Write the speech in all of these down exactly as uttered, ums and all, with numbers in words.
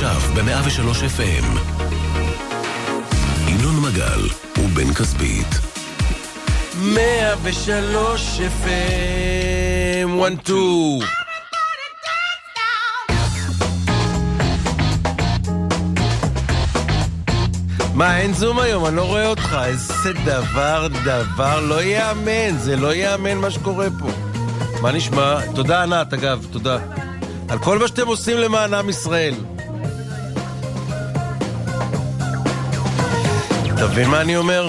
עכשיו ב-מאה ושלוש אף אם. ינון מגל ובן כספית. מאה ושלוש אף אם, one, two. מה, אין זום היום? אני לא רואה אותך. איזה דבר, דבר, לא יאמן. זה לא יאמן מה שקורה פה. מה נשמע? תודה ענת, אגב, תודה. על כל מה שאתם עושים למען עם ישראל. תבין מה אני אומר?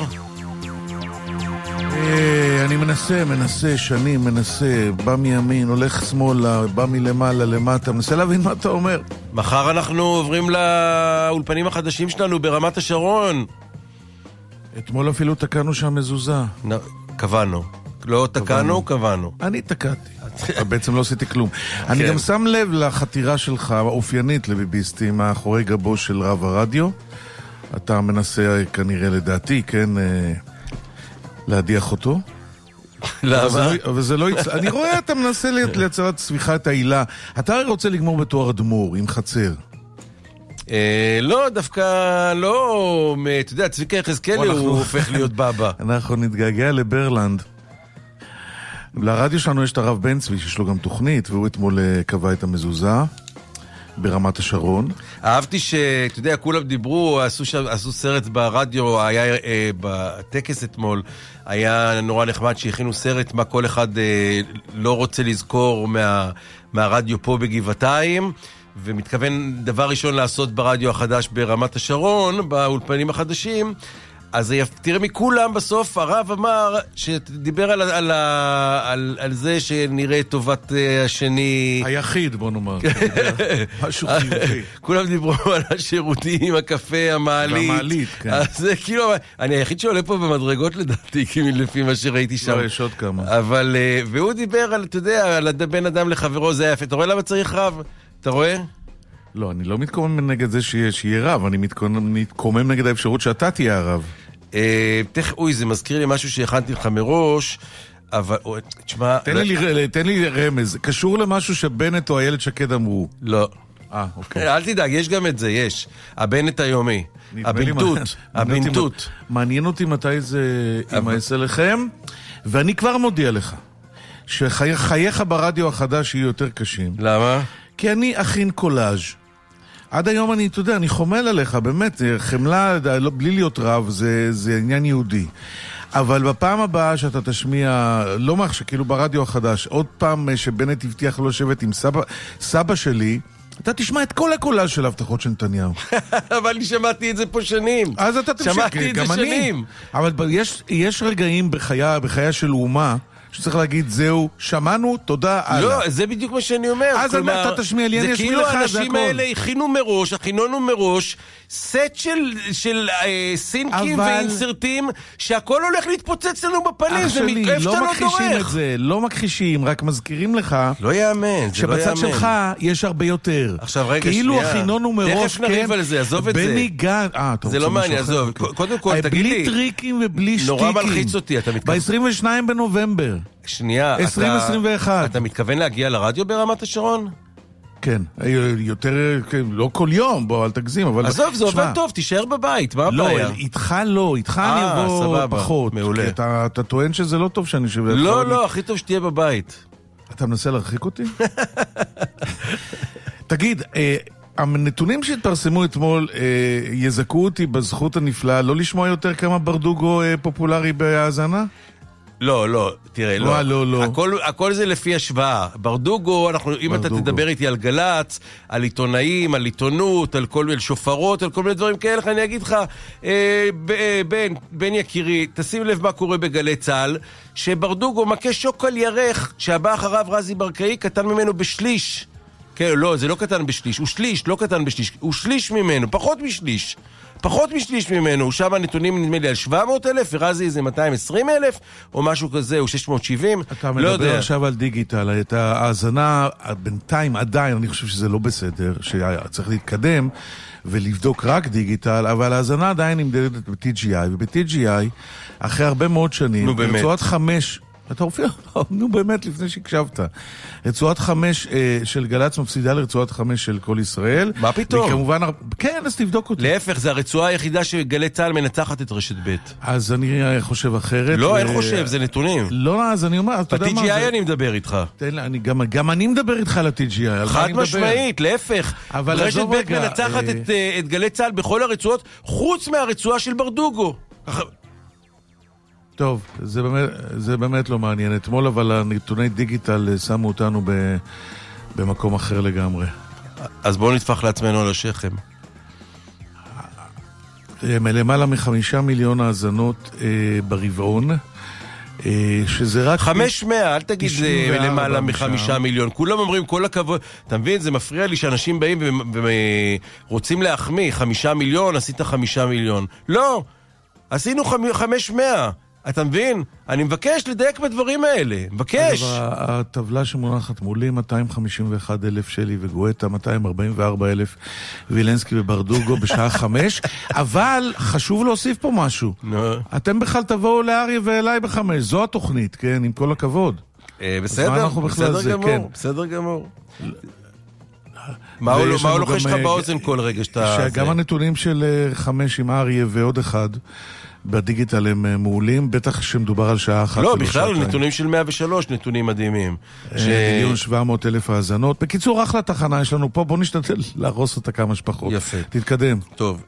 אני מנסה, מנסה, שנים, מנסה, בא מימין, הולך שמאלה, בא מלמעלה, למטה, מנסה להבין מה אתה אומר. מחר אנחנו עוברים לאולפנים החדשים שלנו ברמת השרון. אתמול אפילו תקענו שם מזוזה. קבענו. לא תקענו, קבענו. אני תקעתי. בעצם לא עשיתי כלום. אני גם שם לב לחתירה שלך, אופיינית לביביסטים, מאחורי גבו של רב הרדיו. אתה מנסה כנראה לדעתי, כן, להדיח אותו. למה? וזה לא יצא. אני רואה, אתה מנסה לייצר צמיחה את העילה. אתה רוצה לגמור בתואר אדמו"ר, עם חצר. לא, דווקא לא, אתה יודע, צביקה יחזקאלי הוא הופך להיות בבא. אנחנו נתגעגע לברלנד. לרדיו שלנו יש את הרב בן צבי, שיש לו גם תוכנית, והוא אתמול קבע את המזוזה ברמת השרון. אהבתי שאתה יודע, כולם דיברו, עשו, עשו סרט ברדיו, היה אה, בטקס אתמול, היה נורא נחמד שהכינו סרט מה כל אחד אה, לא רוצה לזכור מה, מהרדיו פה בגבעתיים, ומתכוון דבר ראשון לעשות ברדיו החדש ברמת השרון, באולפנים החדשים. אז תראה מכולם בסוף הרב אמר שדיבר על, על, על, על זה שנראה טובת השני היחיד, בוא נאמר משהו חיובי. כולם דיברו על השירותים, הקפה, המעלית, המעלית, כן. אז זה כאילו אני היחיד שעולה פה במדרגות לדעתי לפי מה שראיתי שם. לא, יש עוד כמה. אבל והוא דיבר על, אתה יודע, על בין אדם לחברו, זה יפה. אתה רואה למה צריך רב? אתה רואה? לא, אני לא מתקומם נגד זה שיהיה רב, אני מתקומם נגד האפשרות שאתה תהיה הרב. אוי, זה מזכיר לי משהו שהכנתי לך מראש, אבל, תשמע... תן לי רמז, קשור למשהו שבנט או הילד שקד אמרו. לא. אה, אוקיי. אל תדאג, יש גם את זה, יש. הבנט היומי. הבנטות. הבנטות. מעניין אותי מתי זה יימאס אליכם, ואני כבר מודיע לך, שחייך ברדיו החדש יהיו יותר קשים. למה? כי אני אכין קולאז'. עד היום אני, אתה יודע, אני חומל עליך, באמת, חמלה, בלי להיות רב, זה, זה עניין יהודי. אבל בפעם הבאה שאתה תשמיע, לא מה שכאילו ברדיו החדש, עוד פעם שבנט הבטיח לו לשבת עם סבא, סבא שלי, אתה תשמע את כל הקולאז' של ההבטחות של נתניהו. אבל אני שמעתי את זה פה שנים. אז אתה תמשיך, שמעתי את זה שנים. אבל יש, יש רגעים בחייה, בחייה של אומה, שצריך להגיד, זהו, שמענו, תודה, הלאה. לא, זה בדיוק מה שאני אומר. אז אתה תשמיע לי, אני אשמיע לך, זה הכל. זה כאילו האנשים האלה הכינו מראש, הכינונו מראש, סט של סינקים ואינסרטים, שהכל הולך להתפוצץ לנו בפנים, זה מתקף שאתה לא דורך. מכחישים את זה, לא מכחישים, רק מזכירים לך, לא יאמן, זה לא יאמן. שבצד שלך יש הרבה יותר. עכשיו רגע, שנייה. כאילו הכינונו מראש, תכף נריב על זה, עזוב את זה. בני גן, אה, זה לא מעניין, עזוב. קודם כל, תגיד לי. בלי טריקים ובלי שטיקים. נורא מלחיץ אותי, אתה מתכוון. ב-עשרים ושניים בנובמבר. שנייה, עשרים עשרים ואחת. אתה מתכוון להגיע לרדיו ברמת השרון? כן, יותר, לא כל יום, בוא, אל תגזים, אבל... עזוב, זה עובד טוב, תישאר בבית, מה הבעיה? לא, איתך לא, איתך אני אבוא פחות. מעולה. אתה טוען שזה לא טוב שאני שווה... לא, לא, הכי טוב שתהיה בבית. אתה מנסה להרחיק אותי? תגיד, הנתונים שהתפרסמו אתמול יזכו אותי בזכות הנפלאה לא לשמוע יותר כמה ברדוגו פופולרי בהאזנה? לא, לא, תראה, לא. לא, לא. הכל, הכל זה לפי השוואה. ברדוגו, אנחנו, אם אתה תדבר איתי על גלץ, על עיתונאים, על עיתונות, על כל מיני שופרות, על כל מיני דברים כאלה, אני אגיד לך, אה, בן, בן יקירי, תשים לב מה קורה בגלי צהל, שברדוגו מכה שוק על ירך, שהבא אחריו רזי ברקאי קטן ממנו בשליש. כן, לא, זה לא קטן בשליש, הוא שליש, לא קטן בשליש, הוא שליש ממנו, פחות משליש. פחות משליש ממנו, שם הנתונים נדמה לי על שבע מאות אלף, ורזי זה מאתיים ועשרים אלף, או משהו כזה, או שש מאות שבעים. אתה מדבר עכשיו על דיגיטל, את ההאזנה, בינתיים עדיין, אני חושב שזה לא בסדר, שצריך להתקדם ולבדוק רק דיגיטל, אבל ההאזנה עדיין נמדדת ב-טי ג'י איי, וב-טי ג'י איי, אחרי הרבה מאוד שנים, ברצועת חמש אתה הופיע, נו באמת, לפני שהקשבת. רצועת חמש של גלץ מפסידה לרצועת חמש של כל ישראל. מה פתאום? וכמובן, כן, אז תבדוק אותי. להפך, זה הרצועה היחידה שגלי צהל מנצחת את רשת ב'. אז אני חושב אחרת. לא, אין חושב, זה נתונים. לא, אז אני אומר, אתה יודע מה זה? ב-טי ג'י איי אני מדבר איתך. גם אני מדבר איתך על ה-טי ג'י איי. חד משמעית, להפך. רשת ב' מנצחת את גלי צהל בכל הרצועות, חוץ מהרצועה של ברדוגו. טוב, זה באמת, זה באמת לא מעניין. אתמול אבל הנתוני דיגיטל שמו אותנו ב, במקום אחר לגמרי. אז בואו נטפח לעצמנו על השכם. למעלה מחמישה מיליון האזנות אה, ברבעון, אה, שזה רק... חמש מאה, אל תגיד זה למעלה מחמישה מיליון. כולם אומרים כל הכבוד. אתה מבין, זה מפריע לי שאנשים באים ורוצים להחמיא. חמישה מיליון, עשית חמישה מיליון. לא, עשינו חמש מאה. אתה מבין? אני מבקש לדייק בדברים האלה. מבקש. הטבלה שמונחת מולי, מאתיים חמישים ואחד אלף שלי וגואטה, מאתיים ארבעים וארבע אלף וילנסקי וברדוגו בשעה חמש, אבל חשוב להוסיף פה משהו. אתם בכלל תבואו לאריה ואליי בחמש, זו התוכנית, כן? עם כל הכבוד. בסדר, בסדר גמור, בסדר גמור. מה הוא לוחש לך באוזן כל רגע שאתה... שגם הנתונים של חמש עם אריה ועוד אחד... בדיגיטל הם מעולים, בטח שמדובר על שעה אחת. לא, בכלל נתונים של מאה ושלוש, נתונים מדהימים. מיליון שבע מאות אלף האזנות. בקיצור, אחלה תחנה יש לנו פה, בוא נשתתל להרוס אותה כמה שפחות. יפה. תתקדם. טוב,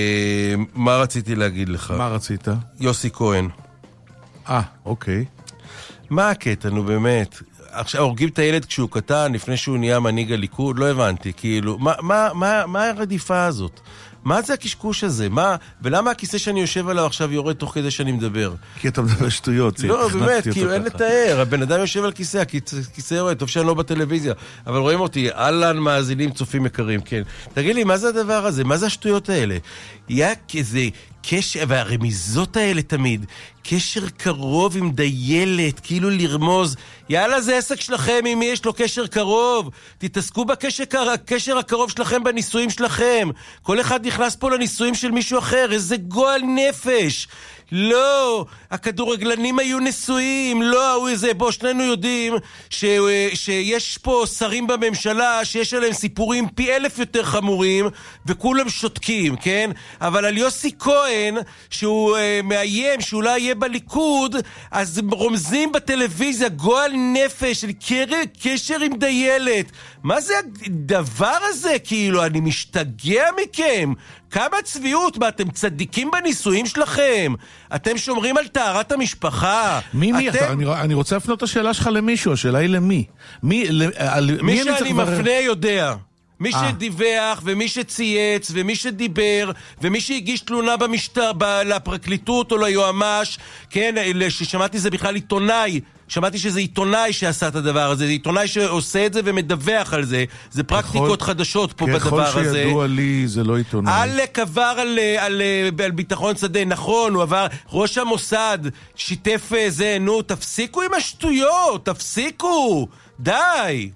מה רציתי להגיד לך? מה רצית? יוסי כהן. אה, אוקיי. מה הקטע, נו באמת? עכשיו, הורגים את הילד כשהוא קטן, לפני שהוא נהיה מנהיג הליכוד, לא הבנתי, כאילו, מה, מה, מה, מה הרדיפה הזאת? מה זה הקשקוש הזה? מה? ולמה הכיסא שאני יושב עליו עכשיו יורד תוך כדי שאני מדבר? כי אתה מדבר שטויות. לא, באמת, כאילו אין לתאר. הבן אדם יושב על כיסא, הכיסא יורד, טוב שאני לא בטלוויזיה. אבל רואים אותי, אלן מאזינים צופים יקרים, כן. תגיד לי, מה זה הדבר הזה? מה זה השטויות האלה? היה כזה קשר, והרמיזות האלה תמיד, קשר קרוב עם דיילת, כאילו לרמוז, יאללה זה עסק שלכם, עם מי יש לו קשר קרוב, תתעסקו בקשר הקרוב שלכם בניסויים שלכם, כל אחד נכנס פה לניסויים של מישהו אחר, איזה גועל נפש. לא, הכדורגלנים היו נשואים, לא, הוא איזה, בוא, שנינו יודעים ש, שיש פה שרים בממשלה שיש עליהם סיפורים פי אלף יותר חמורים, וכולם שותקים, כן? אבל על יוסי כהן, שהוא uh, מאיים שאולי יהיה בליכוד, אז רומזים בטלוויזיה, גועל נפש, קשר עם דיילת. מה זה הדבר הזה? כאילו, אני משתגע מכם. כמה צביעות, מה, אתם צדיקים בניסויים שלכם? אתם שומרים על טהרת המשפחה? מי, מי? אתה, אני, אני רוצה לפנות את השאלה שלך למישהו, השאלה היא למי? מי, על, מי מי שאני מפנה כבר... יודע. מי שדיווח, ומי שצייץ, ומי שדיבר, ומי שהגיש תלונה במשטר, ב- לפרקליטות או ליועמ"ש, כן, ששמעתי זה בכלל עיתונאי, שמעתי שזה עיתונאי שעשה את הדבר הזה, זה עיתונאי שעושה את זה ומדווח על זה, זה פרקטיקות חדשות פה בדבר הזה. ככל שידוע לי, זה לא עיתונאי. אלק עבר על, על, על, על ביטחון שדה, נכון, הוא עבר, ראש המוסד שיתף זה, נו, תפסיקו עם השטויות, תפסיקו, די.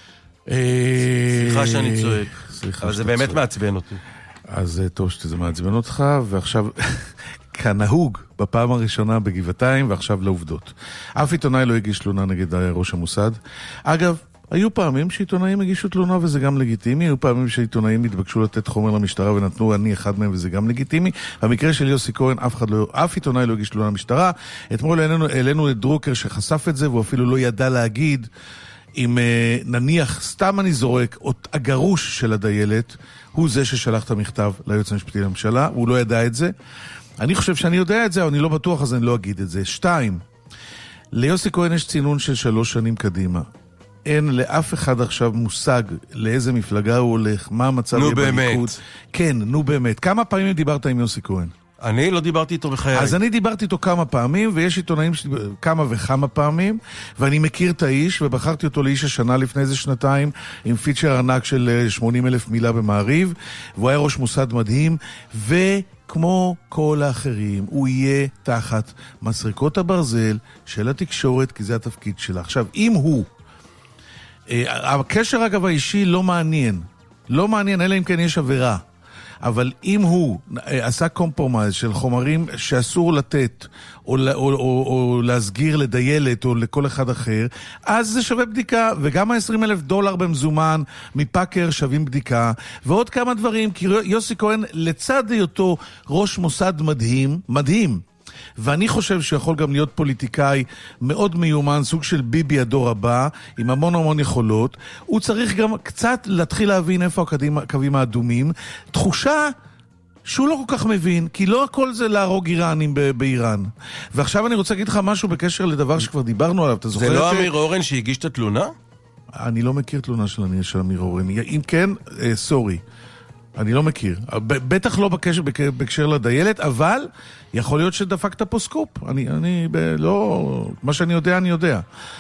סליחה שאני צועק, אבל זה באמת מעצבן אותי. אז טוב שזה מעצבן אותך, ועכשיו כנהוג בפעם הראשונה בגבעתיים, ועכשיו לעובדות. אף עיתונאי לא הגיש תלונה נגד ראש המוסד. אגב, היו פעמים שעיתונאים הגישו תלונה וזה גם לגיטימי, היו פעמים שעיתונאים התבקשו לתת חומר למשטרה ונתנו אני אחד מהם וזה גם לגיטימי. במקרה של יוסי כהן אף אחד לא, אף עיתונאי לא הגיש תלונה למשטרה. אתמול העלינו את דרוקר שחשף את זה והוא אפילו לא ידע להגיד אם נניח, סתם אני זורק, הגרוש של הדיילת, הוא זה ששלח את המכתב ליועץ המשפטי לממשלה, הוא לא ידע את זה. אני חושב שאני יודע את זה, אבל אני לא בטוח, אז אני לא אגיד את זה. שתיים, ליוסי כהן יש צינון של שלוש שנים קדימה. אין לאף אחד עכשיו מושג לאיזה מפלגה הוא הולך, מה המצב יהיה בליכוד. נו באמת. כן, נו באמת. כמה פעמים דיברת עם יוסי כהן? אני לא דיברתי איתו בחיי. אז אני דיברתי איתו כמה פעמים, ויש עיתונאים כמה וכמה פעמים, ואני מכיר את האיש, ובחרתי אותו לאיש השנה לפני איזה שנתיים, עם פיצ'ר ענק של שמונים אלף מילה במעריב, והוא היה ראש מוסד מדהים, וכמו כל האחרים, הוא יהיה תחת מסריקות הברזל של התקשורת, כי זה התפקיד שלה. עכשיו, אם הוא, הקשר אגב האישי לא מעניין, לא מעניין, אלא אם כן יש עבירה. אבל אם הוא עשה קומפרומייז של חומרים שאסור לתת, או, או, או, או להסגיר לדיילת או לכל אחד אחר, אז זה שווה בדיקה, וגם ה-עשרים אלף דולר במזומן מפאקר שווים בדיקה, ועוד כמה דברים, כי יוסי כהן לצד היותו ראש מוסד מדהים, מדהים, ואני חושב שיכול גם להיות פוליטיקאי מאוד מיומן, סוג של ביבי הדור הבא, עם המון המון יכולות, הוא צריך גם קצת להתחיל להבין איפה הקווים האדומים, תחושה שהוא לא כל כך מבין, כי לא הכל זה להרוג איראנים באיראן. ועכשיו אני רוצה להגיד לך משהו בקשר לדבר שכבר דיברנו עליו, אתה זוכר? זה לא אמיר אורן שהגיש את התלונה? אני לא מכיר תלונה של אני של אמיר אורן. אם כן, אה, סורי. אני לא מכיר. בטח לא בקשר, בקשר לדיילת, אבל יכול להיות שדפקת פה סקופ. אני, אני, ב, לא, מה שאני יודע, אני יודע.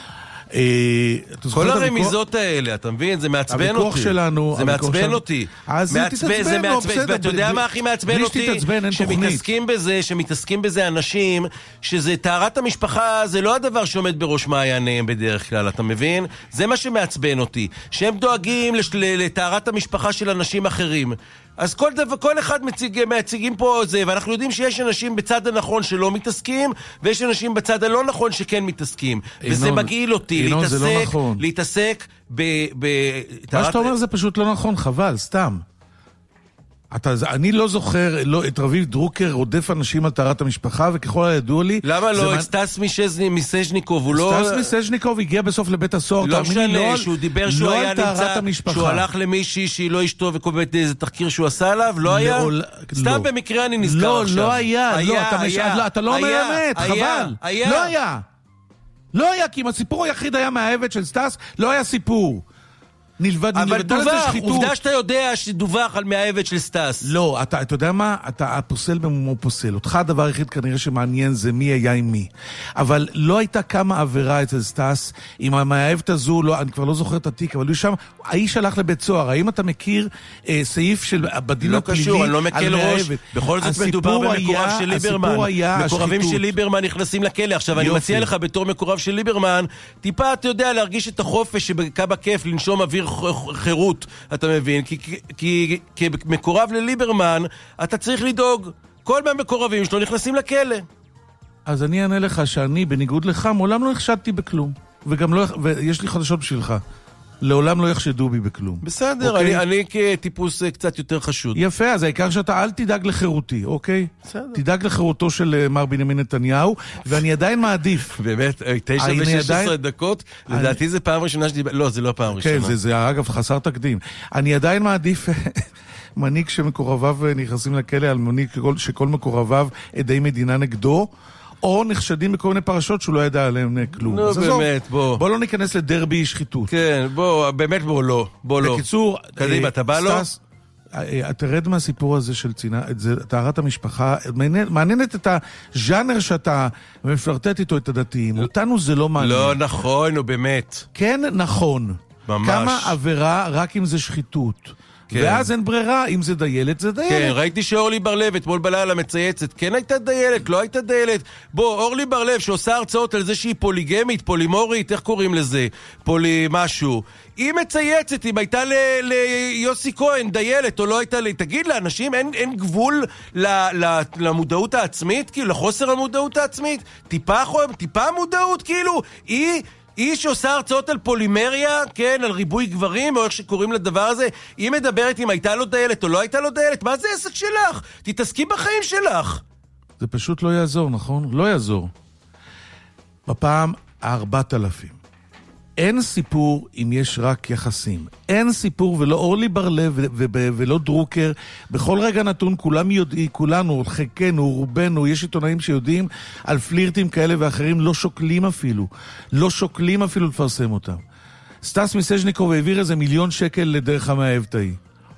כל הרמיזות האלה, אתה מבין? זה מעצבן אותי. שלנו, זה מעצבן אותי. אז תתעצבן, לא, בסדר. ואתה יודע מה הכי מעצבן אותי? שמתעסקים בזה, שמתעסקים בזה אנשים, שזה טהרת המשפחה, זה לא הדבר שעומד בראש מעייניהם בדרך כלל, אתה מבין? זה מה שמעצבן אותי. שהם דואגים לטהרת המשפחה של אנשים אחרים. אז כל דבר, כל אחד מציג, מציגים פה זה, ואנחנו יודעים שיש אנשים בצד הנכון שלא מתעסקים, ויש אנשים בצד הלא נכון שכן מתעסקים. אינון, וזה מגעיל אותי, אינון, להתעסק, לא נכון. להתעסק ב... ב מה שאתה אומר זה פשוט לא נכון, חבל, סתם. אתה, אני לא זוכר לא, את רביב דרוקר רודף אנשים על טהרת המשפחה, וככל הידוע לי... למה לא? את סטס מסז'ניקוב, הוא לא... סטס מסז'ניקוב הגיע בסוף לבית הסוהר, לא משנה, לא שהוא דיבר שהוא לא היה נמצא, שהוא הלך למישהי שהיא לא אשתו, וקובעת איזה תחקיר שהוא עשה עליו, לא היה? לא, סתם לא. במקרה אני נזכר לא, עכשיו. לא היה, היה, לא, אתה, היה, מש... לא, אתה לא אומר היה, אמת, היה, חבל. היה. לא היה. לא היה, כי אם הסיפור היחיד היה מהעבד של סטס, לא היה סיפור. נלבד, אבל דווח, עובדה שאתה יודע שדווח על מהעבד של סטס. לא, אתה, אתה יודע מה? אתה הפוסל במומו פוסל. אותך הדבר היחיד כנראה שמעניין זה מי היה עם מי. אבל לא הייתה כמה עבירה אצל סטס, עם המהעבד הזו, לא, אני כבר לא זוכר את התיק, אבל הוא שם, האיש הלך לבית סוהר. האם אתה מכיר אה, סעיף של בדין לא הפלילי קשור, אני לא מקל ראש. בכל זאת מדובר במקורב של ליברמן. מקורבים של ליברמן נכנסים לכלא. עכשיו, אני מציע לך בתור מקורב של ליברמן, טיפה, אתה יודע, להרגיש את החופש שבקבע כיף, לנשום אוויר חירות, אתה מבין? כי, כי, כי כמקורב לליברמן, אתה צריך לדאוג. כל מהמקורבים שלו נכנסים לכלא. אז אני אענה לך שאני, בניגוד לך, מעולם לא החשדתי בכלום. וגם לא, ויש לי חדשות בשבילך. לעולם לא יחשדו בי בכלום. בסדר, אוקיי? אני, אני כטיפוס קצת יותר חשוד. יפה, אז העיקר שאתה אל תדאג לחירותי, אוקיי? בסדר. תדאג לחירותו של מר בנימין נתניהו, ואני עדיין מעדיף. באמת, תשע ושש עשרה דקות, לדעתי זה פעם ראשונה שדיבר... לא, זה לא פעם ראשונה. כן, זה, זה אגב חסר תקדים. אני עדיין מעדיף מנהיג שמקורביו נכנסים לכלא, על מנהיג שכל מקורביו עדי מדינה נגדו, או נחשדים בכל מיני פרשות שהוא לא ידע עליהם כלום. נו, באמת, בוא. בוא לא ניכנס לדרבי שחיתות. כן, בוא, באמת בוא לא. בוא לא. בקיצור, קדימה, אתה בא לו? תרד מהסיפור הזה של צינה, טהרת המשפחה, מעניינת את הז'אנר שאתה מפלרטט איתו את הדתיים. אותנו זה לא מעניין. לא נכון, הוא באמת. כן, נכון. ממש. כמה עבירה רק אם זה שחיתות. כן. ואז אין ברירה, אם זה דיילת, זה דיילת. כן, ראיתי שאורלי בר-לב אתמול בלילה מצייצת, כן הייתה דיילת, לא הייתה דיילת. בוא, אורלי בר-לב שעושה הרצאות על זה שהיא פוליגמית, פולימורית, איך קוראים לזה? פולי משהו. היא מצייצת, אם הייתה ליוסי כהן דיילת או לא הייתה לי, תגיד לאנשים, אין, אין גבול ל, ל, למודעות העצמית, כאילו, לחוסר המודעות העצמית? טיפה, טיפה מודעות, כאילו, היא... איש שעושה הרצאות על פולימריה, כן, על ריבוי גברים, או איך שקוראים לדבר הזה, היא מדברת אם הייתה לו דיילת או לא הייתה לו דיילת, מה זה עסק שלך? תתעסקי בחיים שלך. זה פשוט לא יעזור, נכון? לא יעזור. בפעם ארבעת אלפים. אין סיפור אם יש רק יחסים. אין סיפור, ולא אורלי בר-לב ולא דרוקר. בכל רגע נתון כולם יודעים, כולנו, חלקנו, רובנו, יש עיתונאים שיודעים על פלירטים כאלה ואחרים, לא שוקלים אפילו. לא שוקלים אפילו לפרסם אותם. סטס מסז'ניקוב העביר איזה מיליון שקל לדרך המאהבתאי.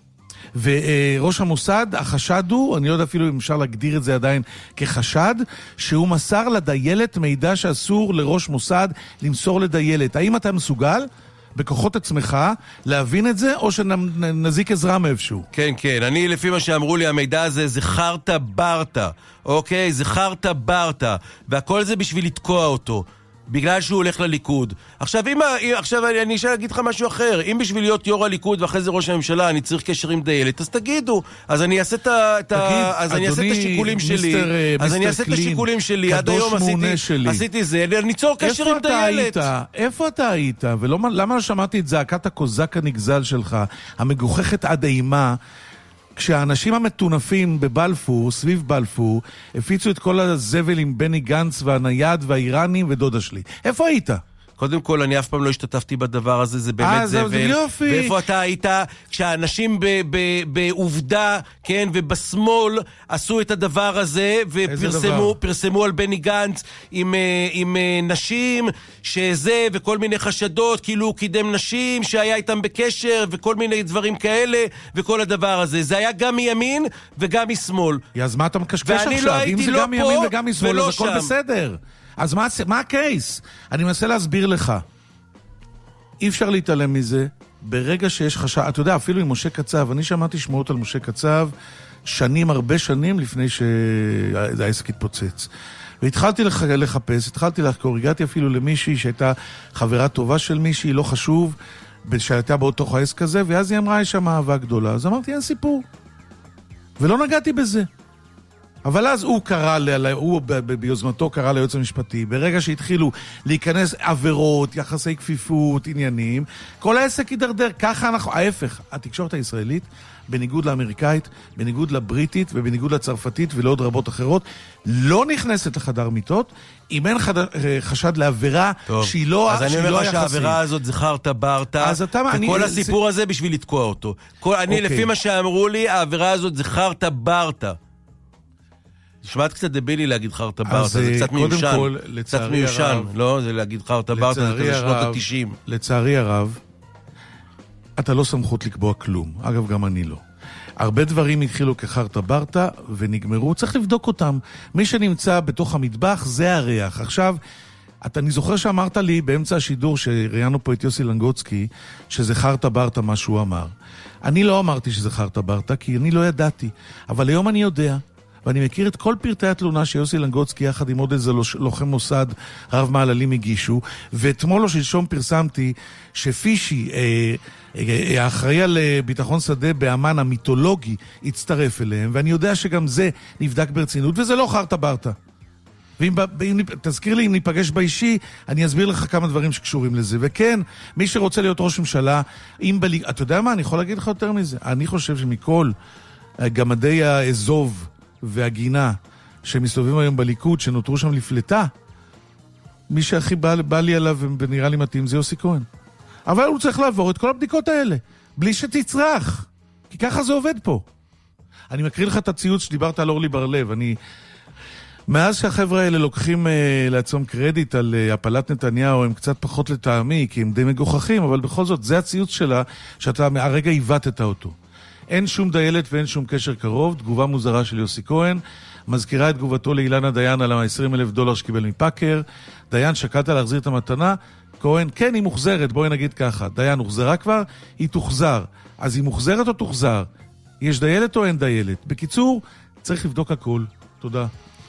וראש המוסד, החשד הוא, אני לא יודע אפילו אם אפשר להגדיר את זה עדיין כחשד, שהוא מסר לדיילת מידע שאסור לראש מוסד למסור לדיילת. האם אתה מסוגל, בכוחות עצמך, להבין את זה, או שנזיק עזרה מאיפשהו? כן, כן. אני, לפי מה שאמרו לי, המידע הזה זה חרטה ברטה. אוקיי? זה חרטה ברטה. והכל זה בשביל לתקוע אותו. בגלל שהוא הולך לליכוד. עכשיו, אם, עכשיו אני אשאל להגיד לך משהו אחר. אם בשביל להיות יו"ר הליכוד ואחרי זה ראש הממשלה, אני צריך קשר עם דיילת, אז תגידו. אז אני אעשה את ה... תגיד, אז אני אעשה את השיקולים שלי. אז אני אעשה את השיקולים שלי. עד היום עשיתי, עשיתי זה. ניצור קשר עם דיילת. איפה אתה היית? ולמה לא שמעתי את זעקת הקוזק הנגזל שלך, המגוחכת עד אימה, כשהאנשים המטונפים בבלפור, סביב בלפור, הפיצו את כל הזבל עם בני גנץ והנייד והאיראנים ודודה שלי. איפה היית? קודם כל, אני אף פעם לא השתתפתי בדבר הזה, זה באמת זבל. ואיפה אתה היית כשהאנשים בעובדה, כן, ובשמאל עשו את הדבר הזה, ופרסמו על בני גנץ עם נשים, שזה, וכל מיני חשדות, כאילו הוא קידם נשים, שהיה איתם בקשר, וכל מיני דברים כאלה, וכל הדבר הזה. זה היה גם מימין וגם משמאל. אז מה אתה מקשקש עכשיו? אם זה גם מימין וגם משמאל, אז הכל בסדר. אז מה, מה הקייס? אני מנסה להסביר לך. אי אפשר להתעלם מזה. ברגע שיש חשש, אתה יודע, אפילו עם משה קצב, אני שמעתי שמועות על משה קצב שנים, הרבה שנים לפני שהעסק התפוצץ. והתחלתי לח... לחפש, התחלתי לחקור, הגעתי אפילו למישהי שהייתה חברה טובה של מישהי, לא חשוב, שהייתה באותו העסק הזה, ואז היא אמרה, יש שם אהבה גדולה. אז אמרתי, אין סיפור. ולא נגעתי בזה. אבל אז הוא קרא, הוא ביוזמתו קרא ליועץ המשפטי, ברגע שהתחילו להיכנס עבירות, יחסי כפיפות, עניינים, כל העסק יידרדר, ככה אנחנו, ההפך, התקשורת הישראלית, בניגוד לאמריקאית, בניגוד לבריטית ובניגוד לצרפתית ולעוד רבות אחרות, לא נכנסת לחדר מיטות, אם אין חד... חשד לעבירה טוב. שהיא לא יחסית. אז אני אומר לך שהעבירה הזאת זכרת ברתה, וכל אני... הסיפור זה... הזה בשביל לתקוע אותו. כל... אני, אוקיי. לפי מה שאמרו לי, העבירה הזאת זכרת ברתה. נשמעת קצת דבילי להגיד חרטה ברטה, זה קצת מיושן. כל, קצת מיושן, לא? זה להגיד חרטה ברטה, זה כזה שנות ה-תשעים. לצערי הרב, אתה לא סמכות לקבוע כלום. אגב, גם אני לא. הרבה דברים התחילו כחרטה ברטה ונגמרו, צריך לבדוק אותם. מי שנמצא בתוך המטבח זה הריח. עכשיו, אתה, אני זוכר שאמרת לי באמצע השידור שראיינו פה את יוסי לנגוצקי, שזה חרטה ברטה מה שהוא אמר. אני לא אמרתי שזה חרטה ברטה, כי אני לא ידעתי. אבל היום אני יודע. ואני מכיר את כל פרטי התלונה שיוסי לנגוצקי יחד עם עוד איזה לוחם מוסד רב מעללים הגישו, ואתמול או שלשום פרסמתי שפישי, אה, אה, האחראי על ביטחון שדה באמן המיתולוגי, הצטרף אליהם, ואני יודע שגם זה נבדק ברצינות, וזה לא חרטה ברטה. ואם, ואם, תזכיר לי, אם ניפגש באישי, אני אסביר לך כמה דברים שקשורים לזה. וכן, מי שרוצה להיות ראש ממשלה, אם בלי... אתה יודע מה? אני יכול להגיד לך יותר מזה. אני חושב שמכל גמדי האזוב והגינה שמסתובבים היום בליכוד, שנותרו שם לפלטה, מי שהכי בא, בא לי עליו ונראה לי מתאים זה יוסי כהן. אבל הוא צריך לעבור את כל הבדיקות האלה, בלי שתצרח, כי ככה זה עובד פה. אני מקריא לך את הציוץ שדיברת על אורלי בר-לב. אני... מאז שהחבר'ה האלה לוקחים uh, לעצום קרדיט על uh, הפלת נתניהו, הם קצת פחות לטעמי, כי הם די מגוחכים, אבל בכל זאת, זה הציוץ שלה, שאתה הרגע היוותת אותו. אין שום דיילת ואין שום קשר קרוב, תגובה מוזרה של יוסי כהן, מזכירה את תגובתו לאילנה דיין על ה-עשרים אלף דולר שקיבל מפאקר, דיין שקלת להחזיר את המתנה, כהן, כן, היא מוחזרת, בואי נגיד ככה, דיין הוחזרה כבר, היא תוחזר, אז היא מוחזרת או תוחזר? יש דיילת או אין דיילת? בקיצור, צריך לבדוק הכל. תודה.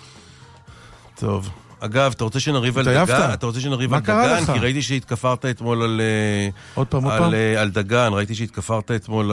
טוב. אגב, אתה רוצה שנריב על דגן? אתה רוצה שנריב על דגן? כי ראיתי שהתקפרת אתמול על... עוד פעם, עוד פעם. על דגן. ראיתי שהתקפרת אתמול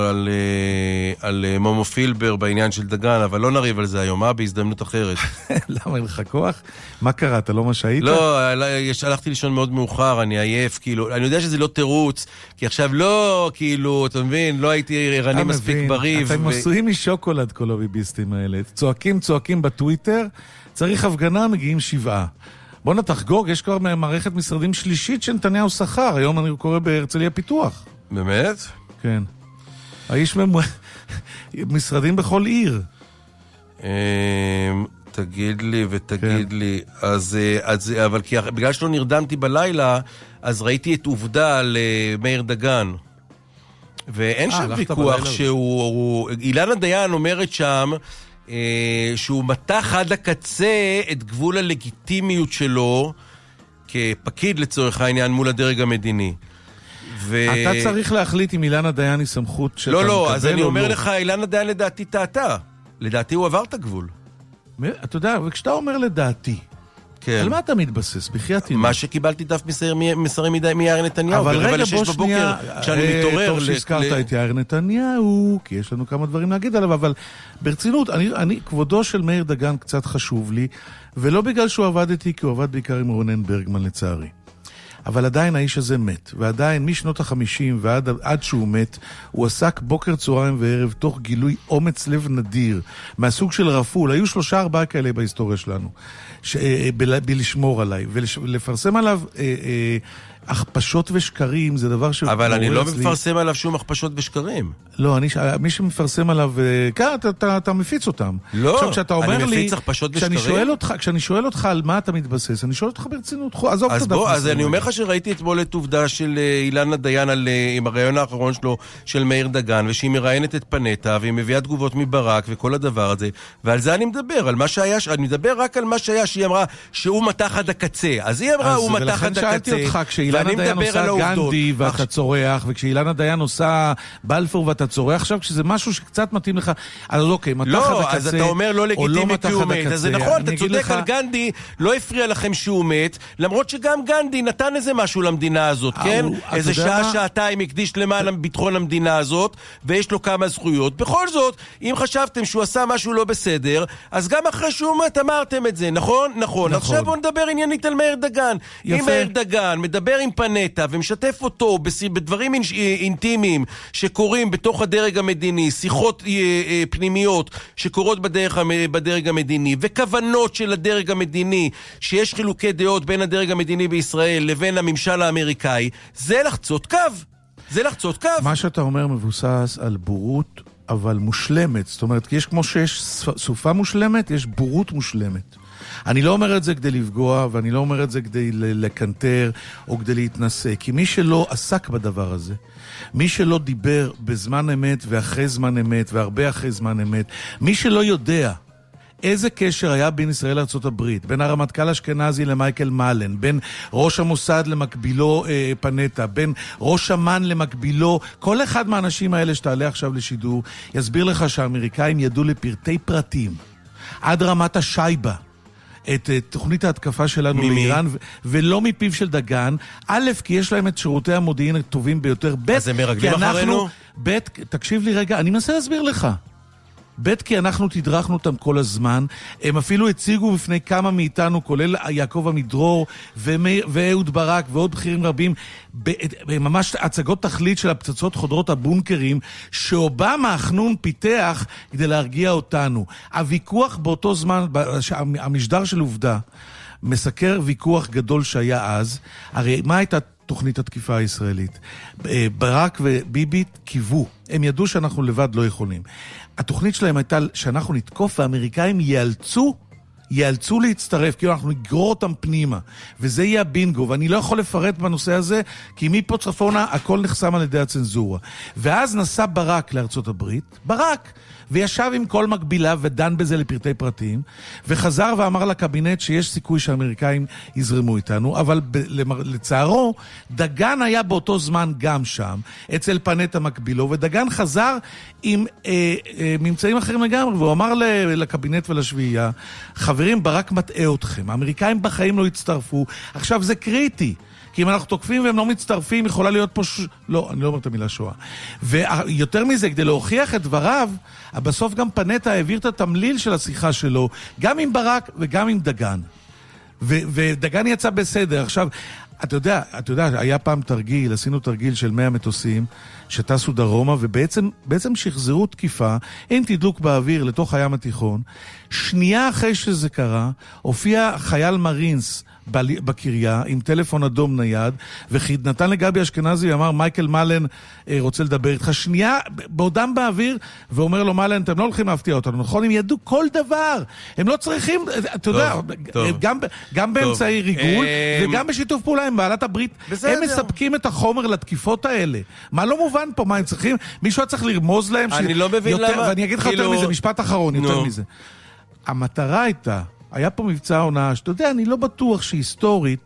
על מומו פילבר בעניין של דגן, אבל לא נריב על זה היום, אה? בהזדמנות אחרת. למה, אין לך כוח? מה קרה? אתה לא מה שהיית? לא, הלכתי לישון מאוד מאוחר, אני עייף, כאילו, אני יודע שזה לא תירוץ, כי עכשיו לא, כאילו, אתה מבין, לא הייתי ערני מספיק בריב. אתם עשויים משוקולד כל הביביסטים האלה. צועקים, צועקים בטוויטר, צריך הפגנה, מגיעים שבעה. בוא נתחגוג, יש כבר מערכת משרדים שלישית שנתניהו שכר, היום אני קורא בהרצליה פיתוח. באמת? כן. האיש ממ... משרדים בכל עיר. תגיד לי ותגיד לי, אז, אז, אבל כי, בגלל שלא נרדמתי בלילה, אז ראיתי את עובדה על מאיר דגן. ואין שם ויכוח שהוא... אילנה דיין אומרת שם, שהוא מתח עד הקצה את גבול הלגיטימיות שלו כפקיד לצורך העניין מול הדרג המדיני. ו... אתה צריך להחליט אם אילנה דיין היא סמכות שאתה לא, לא, מקבל אז אני אומר לא. לך, אילנה דיין לדעתי טעתה. לדעתי הוא עבר את הגבול. אתה יודע, וכשאתה אומר לדעתי, כן. על מה אתה מתבסס? בחייתי. מה שקיבלתי דף מסרים מיאיר נתניהו. אבל רגע, בוא שנייה, טוב שהזכרת את יאיר נתניהו, כי יש לנו כמה דברים להגיד עליו, אבל ברצינות, אני, כבודו של מאיר דגן קצת חשוב לי, ולא בגלל שהוא עבד איתי, כי הוא עבד בעיקר עם רונן ברגמן לצערי. אבל עדיין האיש הזה מת, ועדיין משנות החמישים ועד עד שהוא מת, הוא עסק בוקר, צהריים וערב תוך גילוי אומץ לב נדיר, מהסוג של רפול. היו שלושה ארבעה כאלה בהיסטוריה שלנו, ש, ב, בלשמור עליי, ולפרסם עליו אה, אה, הכפשות ושקרים, זה דבר ש... אבל אני לא מפרסם עליו שום הכפשות ושקרים. לא, אני, מי שמפרסם עליו, כן, אתה, אתה, אתה מפיץ אותם. לא, עכשיו, כשאתה אומר אני לי, מפיץ הכפשות ושקרים. כשאני שואל אותך, כשאני שואל אותך על מה אתה מתבסס, אני שואל אותך ברצינות, עזוב אז את הדף. בוא, אז אני אומר לך שראיתי אתמול את עובדה של אילנה דיין על, עם הרעיון האחרון שלו, של מאיר דגן, ושהיא מראיינת את פנטה, והיא מביאה תגובות מברק וכל הדבר הזה, ועל זה אני מדבר, על מה שהיה, אני מדבר רק על מה שהיה, שהיא אמרה שהוא מתח עד הקצה. אז היא אמרה, הוא מתח עד הקצה. ואני מדבר על העובדות. ואתה צורח, וכשאילנה דיין עושה בלפור ואתה צורח, עכשיו כשזה משהו שקצת מתאים לך, אז אוקיי, מתח עד הקצה, לא, אז אתה אומר לא לגיטימי כי הוא מת, אז זה נכון, אתה צודק על גנדי, לא הפריע לכם שהוא מת, למרות שגם גנדי נתן איזה משהו למדינה הזאת, כן? איזה שעה, שעתיים הקדיש למען ביטחון המדינה הזאת, ויש לו כמה זכויות. בכל זאת, אם חשבתם שהוא עשה משהו לא בסדר, אז גם אחרי שהוא מת אמרתם את זה, נכון? נכון. עכשיו בוא נדבר עניינית על מאיר דגן. אם מאיר דגן מדבר עם פנטה ומשתף אותו בדברים אינטימיים שקורים בתוך הדרג המדיני, שיחות פנימיות שקורות בדרג, בדרג המדיני, וכוונות של הדרג המדיני, שיש חילוקי דעות בין הדרג המדיני בישראל לבין הממשל האמריקאי, זה לחצות קו. זה לחצות קו. מה שאתה אומר מבוסס על בורות, אבל מושלמת. זאת אומרת, יש כמו שיש סופה מושלמת, יש בורות מושלמת. אני לא אומר את זה כדי לפגוע, ואני לא אומר את זה כדי לקנטר או כדי להתנסה, כי מי שלא עסק בדבר הזה, מי שלא דיבר בזמן אמת ואחרי זמן אמת והרבה אחרי זמן אמת, מי שלא יודע איזה קשר היה בין ישראל לארצות הברית, בין הרמטכ"ל אשכנזי למייקל מלן, בין ראש המוסד למקבילו אה, פנטה, בין ראש אמ"ן למקבילו, כל אחד מהאנשים האלה שתעלה עכשיו לשידור, יסביר לך שהאמריקאים ידעו לפרטי פרטים, עד רמת השייבה, את תוכנית ההתקפה שלנו לאיראן, ולא מפיו של דגן. א', כי יש להם את שירותי המודיעין הטובים ביותר. ב', אז הם מרגלים אחרינו? ב', תקשיב לי רגע, אני מנסה להסביר לך. ב', כי אנחנו תדרכנו אותם כל הזמן, הם אפילו הציגו בפני כמה מאיתנו, כולל יעקב עמידרור ואהוד ברק ועוד בכירים רבים, ממש הצגות תכלית של הפצצות חודרות הבונקרים, שאובמה החנון פיתח כדי להרגיע אותנו. הוויכוח באותו זמן, המשדר של עובדה, מסקר ויכוח גדול שהיה אז. הרי מה הייתה תוכנית התקיפה הישראלית? ברק וביבי קיוו, הם ידעו שאנחנו לבד לא יכולים. התוכנית שלהם הייתה שאנחנו נתקוף והאמריקאים ייאלצו, ייאלצו להצטרף, כי אנחנו נגרור אותם פנימה. וזה יהיה הבינגו, ואני לא יכול לפרט בנושא הזה, כי מפה צפונה הכל נחסם על ידי הצנזורה. ואז נסע ברק לארצות הברית, ברק, וישב עם כל מקבילה ודן בזה לפרטי פרטים, וחזר ואמר לקבינט שיש סיכוי שהאמריקאים יזרמו איתנו, אבל ב- לצערו, דגן היה באותו זמן גם שם, אצל פנטה מקבילו, ודגן חזר עם אה, אה, ממצאים אחרים לגמרי, והוא אמר לקבינט ולשביעייה, חברים, ברק מטעה אתכם, האמריקאים בחיים לא הצטרפו, עכשיו זה קריטי, כי אם אנחנו תוקפים והם לא מצטרפים, יכולה להיות פה ש... לא, אני לא אומר את המילה שואה. ויותר מזה, כדי להוכיח את דבריו, בסוף גם פנטה העביר את התמליל של השיחה שלו, גם עם ברק וגם עם דגן. ו- ודגן יצא בסדר. עכשיו, אתה יודע, אתה יודע, היה פעם תרגיל, עשינו תרגיל של מאה מטוסים, שטסו דרומה, ובעצם בעצם שחזרו תקיפה, אין תדלוק באוויר לתוך הים התיכון. שנייה אחרי שזה קרה, הופיע חייל מרינס בקריה, עם טלפון אדום נייד, ונתן לגבי אשכנזי ואמר, מייקל מלן רוצה לדבר איתך. שנייה, בעודם באוויר, ואומר לו, מלן, אתם לא הולכים להפתיע אותנו, נכון? הם ידעו כל דבר. הם לא צריכים, אתה יודע, גם, גם באמצעי ריגול, וגם בשיתוף פעולה עם בעלת הברית, הם מספקים את החומר לתקיפות האלה. מה לא מובן פה? מה הם צריכים? מישהו צריך לרמוז להם? אני לא מבין למה. ואני אגיד לך יותר מזה, משפט אחרון, יותר מזה. המטרה הייתה, היה פה מבצע עונה, שאתה יודע, אני לא בטוח שהיסטורית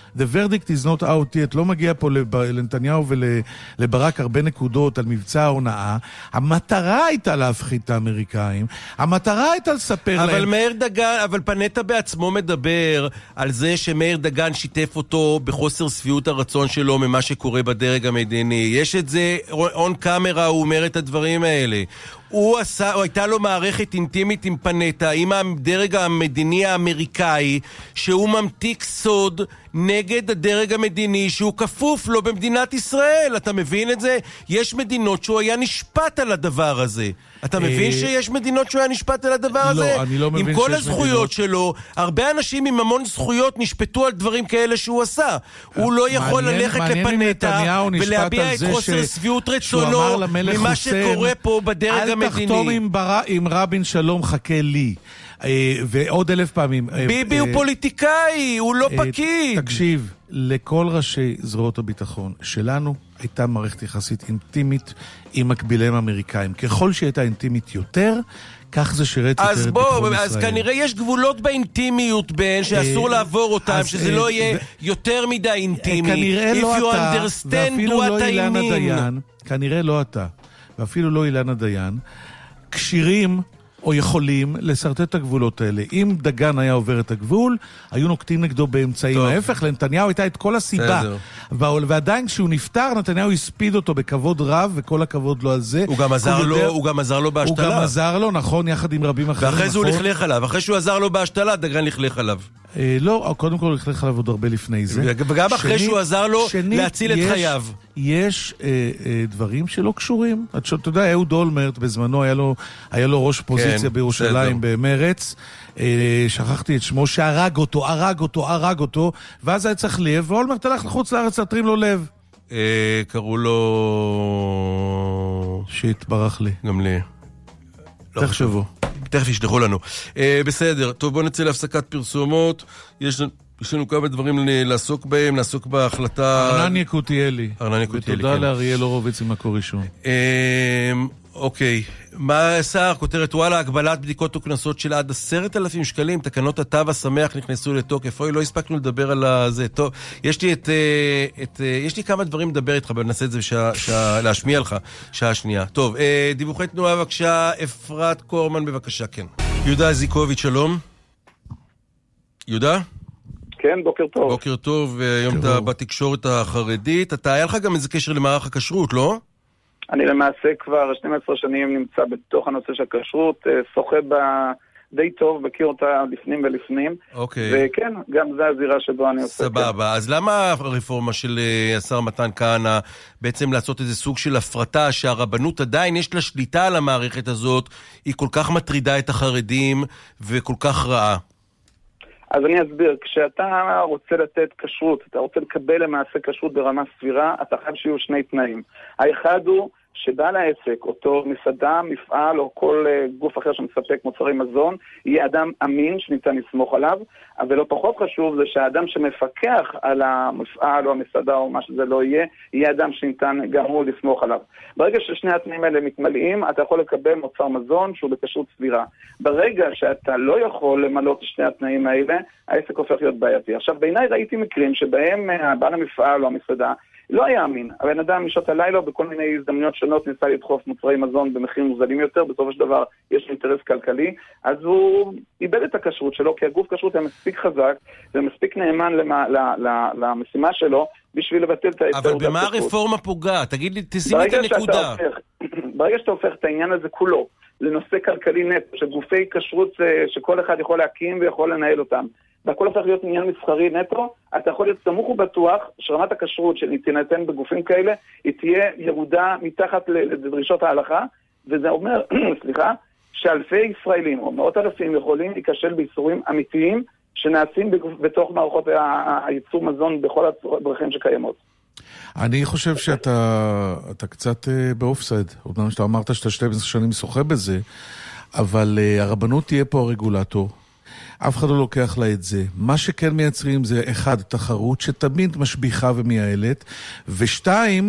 the verdict is not out yet, לא מגיע פה לנתניהו ולברק הרבה נקודות על מבצע ההונאה. המטרה הייתה להפחית את האמריקאים, המטרה הייתה לספר אבל להם... מאיר דגן, אבל פנטה בעצמו מדבר על זה שמאיר דגן שיתף אותו בחוסר סביעות הרצון שלו ממה שקורה בדרג המדיני. יש את זה, און קאמרה הוא אומר את הדברים האלה. הוא עשה, או הייתה לו מערכת אינטימית עם פנטה, עם הדרג המדיני האמריקאי, שהוא ממתיק סוד נגד הדרג המדיני שהוא כפוף לו במדינת ישראל. אתה מבין את זה? יש מדינות שהוא היה נשפט על הדבר הזה. אתה מבין שיש מדינות שהוא היה נשפט על הדבר הזה? לא, אני לא מבין עם כל הזכויות שלו, הרבה אנשים עם המון זכויות נשפטו על דברים כאלה שהוא עשה. הוא לא יכול ללכת לפנטה ולהביע את חוסר סביעות רצונו ממה שקורה פה בדרג המדיני. אל תחתום עם רבין שלום, חכה לי. ועוד אלף פעמים. ביבי הוא פוליטיקאי, הוא לא פקיד. תקשיב, לכל ראשי זרועות הביטחון שלנו הייתה מערכת יחסית אינטימית עם מקבילים אמריקאים. ככל שהייתה אינטימית יותר, כך זה שירת יותר את ביטחון ישראל. אז כנראה יש גבולות באינטימיות בין שאסור לעבור אותם, שזה לא יהיה יותר מדי אינטימי. כנראה לא אתה, ואפילו לא אילנה דיין, כנראה לא אתה, ואפילו לא אילנה דיין, קשירים או יכולים לסרטט את הגבולות האלה. אם דגן היה עובר את הגבול, היו נוקטים נגדו באמצעים. ההפך, לנתניהו הייתה את כל הסיבה. ועדיין כשהוא נפטר, נתניהו הספיד אותו בכבוד רב, וכל הכבוד לו על זה. הוא גם עזר לו, הוא גם עזר לו בהשתלה. הוא גם עזר לו, נכון, יחד עם רבים אחרים. ואחרי זה הוא לכלך עליו. אחרי שהוא עזר לו בהשתלה, דגן לכלך עליו. לא, קודם כל לכלך עליו עוד הרבה לפני זה. וגם אחרי שהוא עזר לו להציל את חייו. יש דברים שלא קשורים. אתה יודע, אהוד אולמרט בזמנו היה לו ראש פוזיציה בירושלים במרץ, שכחתי את שמו, שהרג אותו, הרג אותו, הרג אותו, ואז היה צריך לב, ואולמרט הלך לחוץ לארץ להתרים לו לב. קראו לו... שיט, ברח לי. גם לי. תחשבו. תכף ישלחו לנו. בסדר, טוב, בוא נצא להפסקת פרסומות. יש לנו כמה דברים לעסוק בהם, לעסוק בהחלטה... ארנן יקותיאלי. ארנן יקותיאלי, כן. ותודה לאריאל הורוביץ עם מקור ראשון. אוקיי, מה עשה? כותרת וואלה, הגבלת בדיקות וקנסות של עד עשרת אלפים שקלים, תקנות התו השמח נכנסו לתוקף. אוי, לא הספקנו לדבר על זה. טוב, יש לי את, את יש לי כמה דברים לדבר איתך, אבל נעשה את זה בשעה, שעה, להשמיע לך, שעה שנייה. טוב, דיווחי תנועה בבקשה, אפרת קורמן בבקשה, כן. יהודה זיקוביץ', שלום. יהודה? כן, בוקר טוב. בוקר טוב, היום אתה בתקשורת החרדית. אתה, היה לך גם איזה קשר למערך הכשרות, לא? אני למעשה כבר שתים עשרה שנים נמצא בתוך הנושא של הכשרות, שוחה בה די טוב, מכיר אותה לפנים ולפנים. אוקיי. וכן, גם זה הזירה שבו אני עושה. סבבה, אז למה הרפורמה של השר מתן כהנא בעצם לעשות איזה סוג של הפרטה, שהרבנות עדיין יש לה שליטה על המערכת הזאת, היא כל כך מטרידה את החרדים וכל כך רעה? אז אני אסביר, כשאתה רוצה לתת כשרות, אתה רוצה לקבל למעשה כשרות ברמה סבירה, אתה חייב שיהיו שני תנאים. האחד הוא שבעל העסק, אותו מסעדה, מפעל או כל גוף אחר שמספק מוצרי מזון, יהיה אדם אמין שניתן לסמוך עליו, אבל לא פחות חשוב זה שהאדם שמפקח על המפעל או המסעדה או מה שזה לא יהיה, יהיה אדם שניתן גם הוא לסמוך עליו. ברגע ששני התנאים האלה מתמלאים, אתה יכול לקבל מוצר מזון שהוא בכשרות סבירה. ברגע שאתה לא יכול למלות את שני התנאים האלה, העסק הופך להיות בעייתי. עכשיו, בעיניי ראיתי מקרים שבהם בעל המפעל או המסעדה לא היה אמין. הבן אדם משעות הלילה בכל מיני הזדמנויות שונות ניסה לדחוף מוצרי מזון במחירים מוזלים יותר, בסופו של דבר יש לו אינטרס כלכלי, אז הוא איבד את הכשרות שלו, כי הגוף כשרות היה מספיק חזק ומספיק נאמן למה, למשימה שלו בשביל לבטל את ההתפרות. אבל במה הרפורמה פוגעת? תגיד לי, תשימי את הנקודה. ברגע שאתה הופך את העניין הזה כולו לנושא כלכלי נטו, שגופי כשרות שכל אחד יכול להקים ויכול לנהל אותם, והכל הופך להיות עניין מסחרי נטו, אתה יכול להיות סמוך ובטוח שרמת הכשרות שתינתן בגופים כאלה, היא תהיה ירודה מתחת לדרישות ההלכה, וזה אומר, סליחה, שאלפי ישראלים או מאות אלפים יכולים להיכשל באיסורים אמיתיים שנעשים בתוך מערכות הייצור מזון בכל הדרכים שקיימות. אני חושב שאתה אתה קצת באופסייד, אומנם שאתה אמרת שאתה שתים עשרה שנים שוחה בזה, אבל הרבנות תהיה פה הרגולטור. אף אחד לא לוקח לה את זה. מה שכן מייצרים זה אחד, תחרות שתמיד משביחה ומייעלת, ושתיים,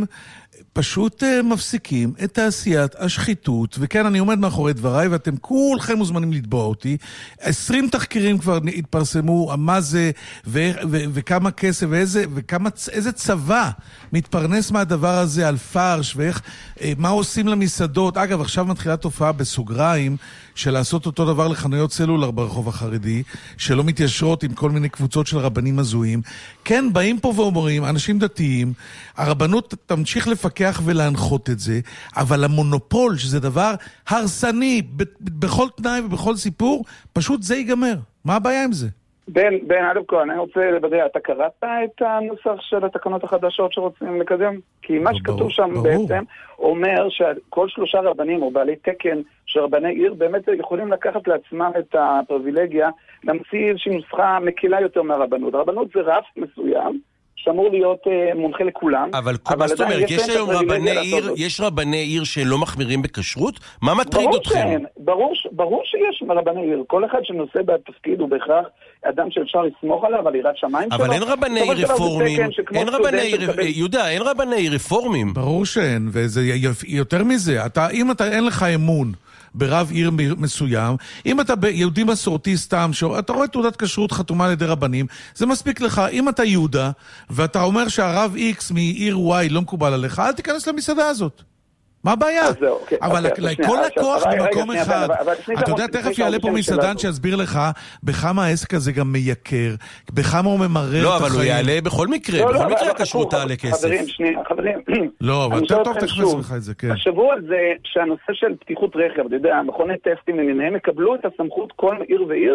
פשוט uh, מפסיקים את תעשיית השחיתות, וכן, אני עומד מאחורי דבריי, ואתם כולכם מוזמנים לתבוע אותי. עשרים תחקירים כבר התפרסמו, מה זה, ו- ו- וכמה כסף, ואיזה, וכמה, איזה צבא מתפרנס מהדבר הזה על פרש, ואיך, מה עושים למסעדות. אגב, עכשיו מתחילה תופעה בסוגריים, של לעשות אותו דבר לחנויות סלולר ברחוב החרדי, שלא מתיישרות עם כל מיני קבוצות של רבנים הזויים. כן, באים פה ואומרים, אנשים דתיים, הרבנות תמשיך לפקח ולהנחות את זה, אבל המונופול, שזה דבר הרסני, ב- ב- בכל תנאי ובכל סיפור, פשוט זה ייגמר. מה הבעיה עם זה? בן, בן, אלף כהן, אני רוצה לוודא, אתה קראת את הנוסח של התקנות החדשות שרוצים לקדם? כי מה שכתוב שם בעצם אומר שכל שלושה רבנים או בעלי תקן של רבני עיר באמת יכולים לקחת לעצמם את הפריבילגיה להמציא איזושהי נוסחה מקילה יותר מהרבנות. הרבנות זה רף מסוים שאמור להיות uh, מונחה לכולם. אבל מה זאת אומרת, יש היום רבני עיר, יש רבני עיר שלא מחמירים בכשרות? מה מטריד אתכם? ברור, ברור שיש רבני עיר. כל אחד שנושא בתפקיד הוא בהכרח אדם שאפשר לסמוך עליו, על יראת שמיים שלו. אבל אין רבני עיר רפורמים, אין רבני עיר, יהודה, אין רבני עיר רפורמים. ברור שאין, וזה יותר מזה. אתה, אם אתה אין לך אמון ברב עיר מסוים, אם אתה יהודי מסורתי סתם, אתה רואה תעודת כשרות חתומה על ידי רבנים, זה מספיק לך. אם אתה יהודה, ואתה אומר שהרב X מעיר Y לא מקובל עליך, אל תיכנס למסעדה הזאת. מה הבעיה? אבל כל הכוח במקום אחד. אתה יודע, תכף יעלה פה מסעדן שיסביר לך בכמה העסק הזה גם מייקר, בכמה הוא ממרר את החיים. לא, אבל הוא יעלה בכל מקרה, בכל מקרה הכשרות תעלה כסף. חברים, שנייה, חברים. לא, אבל יותר טוב תכנס לך את זה, כן. השבוע הזה שהנושא של פתיחות רכב, אתה יודע, מכוני טסטים למיניהם יקבלו את הסמכות כל עיר ועיר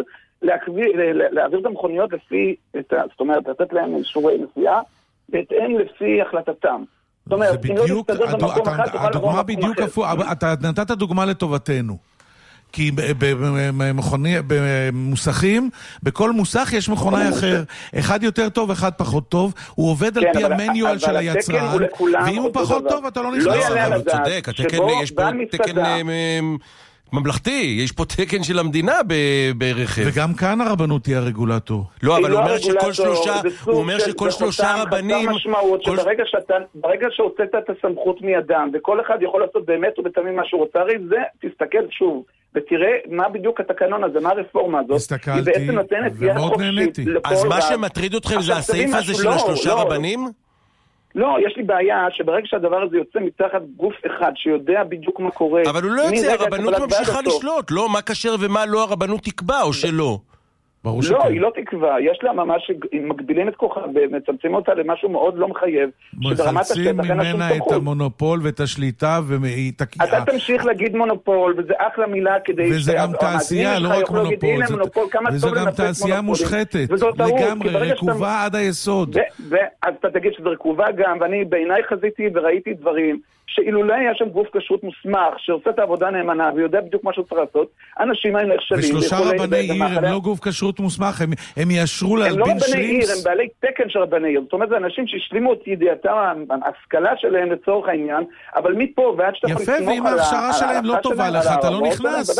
להעביר את המכוניות לפי, זאת אומרת, לתת להם אישורי נסיעה, בהתאם לפי החלטתם. זה בדיוק, הדוגמה בדיוק הפוך, אתה נתת דוגמה לטובתנו. כי במוסכים, בכל מוסך יש מכונאי אחר. אחד יותר טוב, אחד פחות טוב. הוא עובד על פי המניואל של היצרן, ואם הוא פחות טוב, אתה לא נכנס. אבל צודק, יש פה תקן ממלכתי, יש פה תקן של המדינה ברכב. וגם כאן הרבנות היא הרגולטור. לא, אבל הוא אומר שכל שלושה, הוא אומר שכל שלושה רבנים... ברגע שהוצאת את הסמכות מידם, וכל אחד יכול לעשות באמת ובתמים מה שהוא רוצה, הרי זה, תסתכל שוב, ותראה מה בדיוק התקנון הזה, מה הרפורמה הזאת. הסתכלתי, ומאוד נהניתי. אז מה שמטריד אתכם זה הסעיף הזה של השלושה רבנים? לא, יש לי בעיה שברגע שהדבר הזה יוצא מתחת גוף אחד שיודע בדיוק מה קורה... אבל הוא לא יוצא, הרבנות ממשיכה לשלוט, לא? מה כשר ומה לא הרבנות תקבע או שלא? לא, היא לא תקבע, יש לה ממש, מגבילים את כוחה ומצמצים אותה למשהו מאוד לא מחייב, מחלצים ממנה את המונופול ואת השליטה, אתה תמשיך להגיד מונופול, וזה אחלה מילה כדי... וזה גם תעשייה, לא רק מונופול, וזה גם תעשייה מושחתת, לגמרי, רקובה עד היסוד. אז אתה תגיד שזה רקובה גם, ואני בעיניי חזיתי וראיתי דברים, שאילולי היה שם גוף כשרות מוסמך, שעושה את העבודה נאמנה, ויודע בדיוק מה שהוא צריך לעשות, אנשים האלה נכשלים. ושלושה רבני עיר הם לא גוף כשרות מוסמך, הם יאשרו להלבין שרימס. הם לא רבני עיר, הם בעלי תקן של רבני עיר. זאת אומרת, זה אנשים שהשלימו את ידיעתם, ההשכלה שלהם לצורך העניין, אבל מפה ועד שאתה יפה, ואם ההכשרה שלהם לא טובה לך, אתה לא נכנס.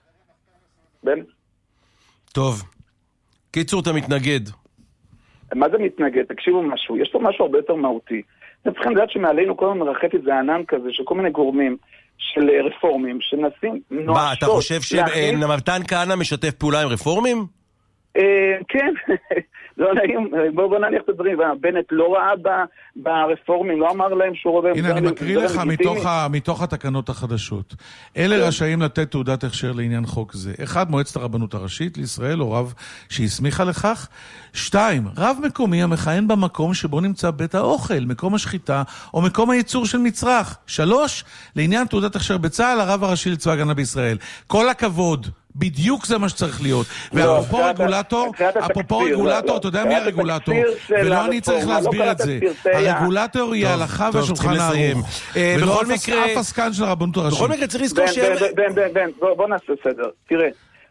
טוב. קיצור, אתה מתנגד. מה זה מתנגד? תקשיבו משהו. יש פה משהו הרבה יותר מהותי. אתם צריכים לדעת שמעלינו כל הזמן מרחף איזה ענן כזה של כל מיני גורמים של רפורמים שנסים נואשות. מה, אתה חושב שמתן כהנא משתף פעולה עם רפורמים? כן, לא נעים, בואו נניח את הדברים, בנט לא ראה ברפורמים, לא אמר להם שהוא רואה... הנה, אני מקריא לך מתוך התקנות החדשות. אלה רשאים לתת תעודת הכשר לעניין חוק זה. אחד, מועצת הרבנות הראשית לישראל, או רב שהסמיכה לכך. שתיים, רב מקומי המכהן במקום שבו נמצא בית האוכל, מקום השחיטה, או מקום הייצור של מצרך. שלוש, לעניין תעודת הכשר בצה"ל, הרב הראשי לצבא ההגנה בישראל. כל הכבוד. בדיוק זה מה שצריך להיות. ואפרופו רגולטור, אפרופו רגולטור, אתה יודע מי הרגולטור? ולא אני צריך להסביר את זה. הרגולטור היא ההלכה והשולחן הערוך. ולא אף עסקן של הרבנות הראשית. בכל מקרה צריך לזכור ש... בוא נעשה סדר. תראה,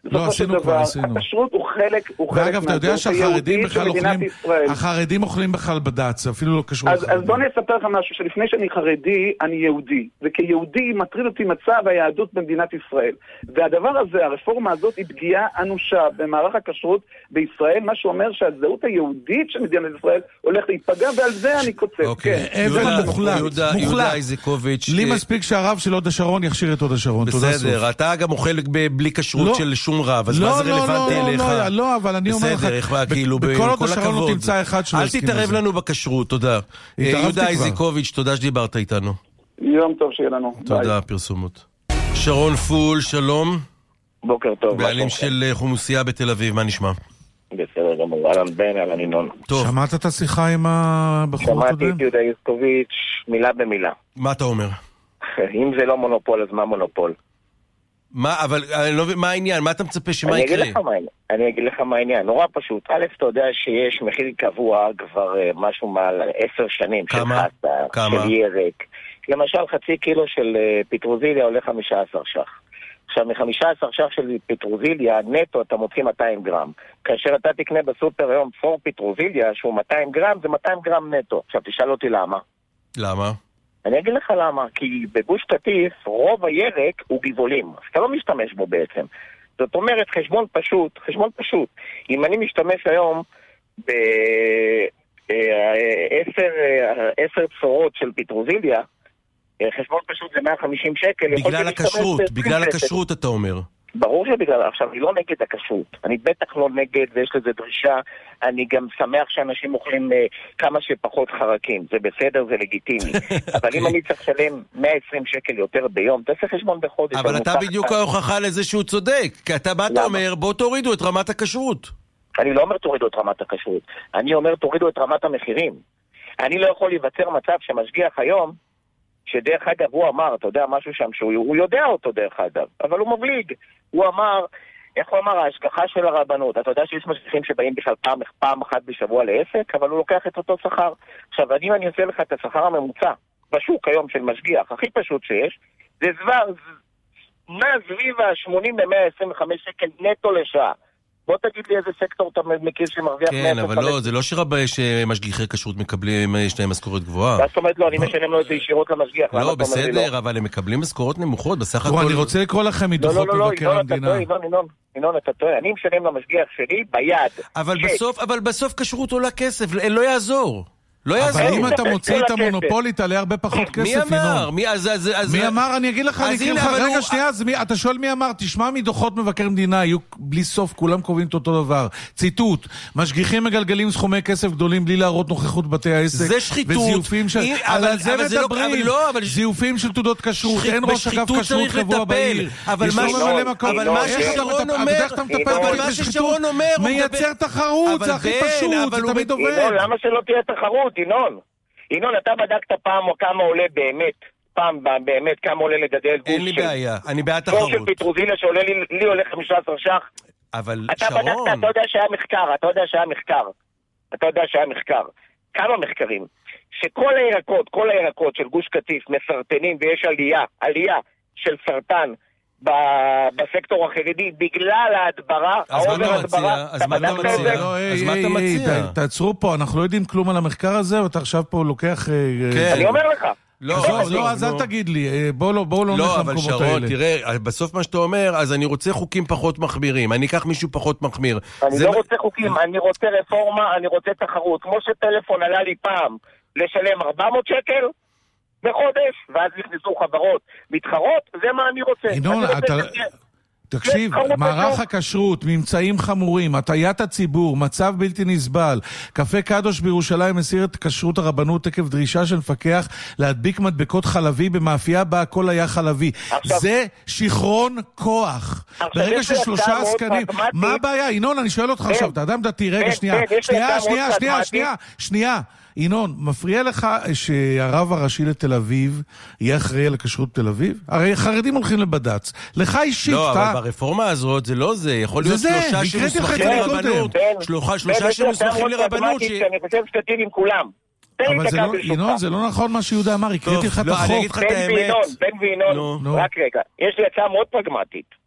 לא, עשינו כבר, עשינו. הכשרות הוא חלק, הוא חלק ואגב, אתה יודע שהחרדים בכלל אוכלים, החרדים אוכלים בכלל בד"ץ, אפילו לא כשרות חרדים. אז בוא אני אספר לך משהו, שלפני שאני חרדי, אני יהודי. וכיהודי מטריד אותי מצב היהדות במדינת ישראל. והדבר הזה, הרפורמה הזאת, היא פגיעה אנושה במערך הכשרות בישראל, מה שאומר שהזהות היהודית של מדינת ישראל הולך להיפגע, ועל זה אני קוצר. אוקיי. אבל מוחלט, יהודה איזקוביץ'. לי מספיק שהרב של הוד השרון יכשיר את הוד השרון. בסדר, אתה גם אוכל בלי כשרות של שום רב, אז מה זה רלוונטי אליך? לא, לא, אבל אני אומר לך, בכל הוד השרון לא תמצא אחד שלא אל תתערב לנו בכשרות, תודה. יהודה איזקוביץ', תודה שדיברת איתנו. יום טוב שיהיה לנו. תודה, פרסומות. שרון פול, שלום. בוקר טוב. בעלים של חומוסייה בתל אביב, מה נשמע? בסדר גמור, אלן בן, אלן ינון. שמעת את השיחה עם הבחור הקודם? שמעתי את יהודה איזקוביץ' מילה במילה. מה אתה אומר? אם זה לא מונופול, אז מה מונופול? מה, אבל אני לא מבין, מה העניין? מה אתה מצפה שמה יקרה? אני אגיד לך מה העניין. אני אגיד לך מה העניין. נורא פשוט. א', אתה יודע שיש מחיר קבוע כבר משהו מעל עשר שנים. כמה? כמה? של ירק. למשל, חצי קילו של פטרוזיליה עולה חמישה עשר ש"ח. עכשיו, מ-חמישה עשר ש"ח של פטרוזיליה, נטו אתה מוציא מאתיים גרם. כאשר אתה תקנה בסופר היום פור פטרוזיליה, שהוא מאתיים גרם, זה מאתיים גרם נטו. עכשיו, תשאל אותי למה. למה? אני אגיד לך למה. כי בגוש קטיף, רוב הירק הוא גבעולים. אז אתה לא משתמש בו בעצם. זאת אומרת, חשבון פשוט, חשבון פשוט. אם אני משתמש היום בעשר צורות של פטרוזיליה, חשבון פשוט זה מאה וחמישים שקל. בגלל הכשרות, בגלל הכשרות אתה אומר. ברור שבגלל, עכשיו אני לא נגד הכשרות, אני בטח לא נגד ויש לזה דרישה, אני גם שמח שאנשים אוכלים אה, כמה שפחות חרקים, זה בסדר, זה לגיטימי, אבל אם אני צריך לשלם מאה ועשרים שקל יותר ביום, תעשה חשבון בחודש. אבל אתה בדיוק ההוכחה לזה שהוא צודק, כי אתה בא אתה אומר, בוא תורידו את רמת הכשרות. אני לא אומר תורידו את רמת הכשרות, אני אומר תורידו את רמת המחירים. אני לא יכול להיווצר מצב שמשגיח היום, שדרך אגב הוא אמר, אתה יודע משהו שם שהוא יודע אותו דרך אגב, אבל הוא מבליג. הוא אמר, איך הוא אמר, ההשגחה של הרבנות. אתה יודע שיש משגיחים שבאים בכלל פעם, פעם אחת בשבוע לעסק, אבל הוא לוקח את אותו שכר. עכשיו, אם אני אעשה לך את השכר הממוצע בשוק היום של משגיח, הכי פשוט שיש, זה זבר, מה סביב ה-שמונים ל-מאה עשרים וחמש שקל נטו לשעה. בוא תגיד לי איזה סקטור אתה מכיר שמרוויח מאה עשרים וחמש. כן, אבל לא, זה לא שרבה שמשגיחי כשרות מקבלים, יש להם משכורת גבוהה. זאת אומרת, לא, אני משלם לו את זה ישירות למשגיח. לא, בסדר, אבל הם מקבלים משכורות נמוכות, בסך הכל... אני רוצה לקרוא לכם מדוחות מבקר המדינה. ינון, אתה טועה, אני משלם למשגיח שלי ביד. אבל בסוף כשרות עולה כסף, לא יעזור. לא יעזור. אבל אם אתה מוציא את המונופול, תעלה הרבה פחות כסף, מי אמר? מי אמר? אני אגיד לך, רגע שנייה, אתה שואל מי אמר, תשמע מדוחות מבקר המדינה, יהיו בלי סוף, כולם קובעים את אותו דבר. ציטוט, משגיחים מגלגלים סכומי כסף גדולים בלי להראות נוכחות בתי העסק. זה שחיתות. וזיופים של... על זה מדברים. זיופים של תעודות כשרות. אין ראש אגף כשרות קבוע בעיר. אבל מה ששרון אומר, אבל מה ששרון אומר, מייצר תחרות, זה הכי פשוט, זה תמיד עובד. למה שלא תהיה תחרות? ינון, ינון, אתה בדקת פעם או כמה עולה באמת, פעם באמת כמה עולה לגדל גוש של... אין לי בעיה, אני בעד תחרות. גוש של פטרוזיליה שעולה לי, לי עולה חמישה עשר ש"ח. אבל אתה שרון... בדקת, אתה יודע שהיה מחקר, אתה יודע שהיה מחקר. אתה יודע שהיה מחקר. כמה מחקרים? שכל הירקות, כל הירקות של גוש קטיף מסרטנים ויש עלייה, עלייה של סרטן בסקטור החרדי, בגלל ההדברה, האובר הדברה. אז מה אתה מציע? אז מה אתה מציע? תעצרו פה, אנחנו לא יודעים כלום על המחקר הזה, ואתה עכשיו פה לוקח... אני אומר לך. לא, לא, אז אל תגיד לי, בואו לא נלך למקומות האלה. לא, אבל שרון, תראה, בסוף מה שאתה אומר, אז אני רוצה חוקים פחות מחמירים, אני אקח מישהו פחות מחמיר. אני לא רוצה חוקים, אני רוצה רפורמה, אני רוצה תחרות. כמו שטלפון עלה לי פעם לשלם ארבע מאות שקל, בחודש, ואז נכנסו חברות מתחרות, זה מה אני רוצה. ינון, אתה... תקשיב, מערך הכשרות, ממצאים חמורים, הטיית הציבור, מצב בלתי נסבל. קפה קדוש בירושלים מסיר את כשרות הרבנות עקב דרישה של מפקח להדביק מדבקות חלבי במאפייה בה הכל היה חלבי. זה שכרון כוח. ברגע ששלושה עסקנים... מה הבעיה? ינון, אני שואל אותך עכשיו, אתה אדם דתי, רגע, שנייה, שנייה, שנייה, שנייה, שנייה, שנייה. ינון, מפריע לך שהרב הראשי לתל אביב יהיה אחראי על הכשרות תל אביב? הרי חרדים הולכים לבד"ץ. לך אישית, לא, אבל ברפורמה הזאת זה לא זה. יכול להיות שלושה שמוסמכים לרבנות. שלושה שמוסמכים לרבנות. אני חושב שתתיר עם כולם. אבל זה לא, ינון, זה לא נכון מה שיהודה אמר, הקראתי לך את החוק. בן וינון, בן וינון, רק רגע. יש לי הצעה מאוד פרגמטית.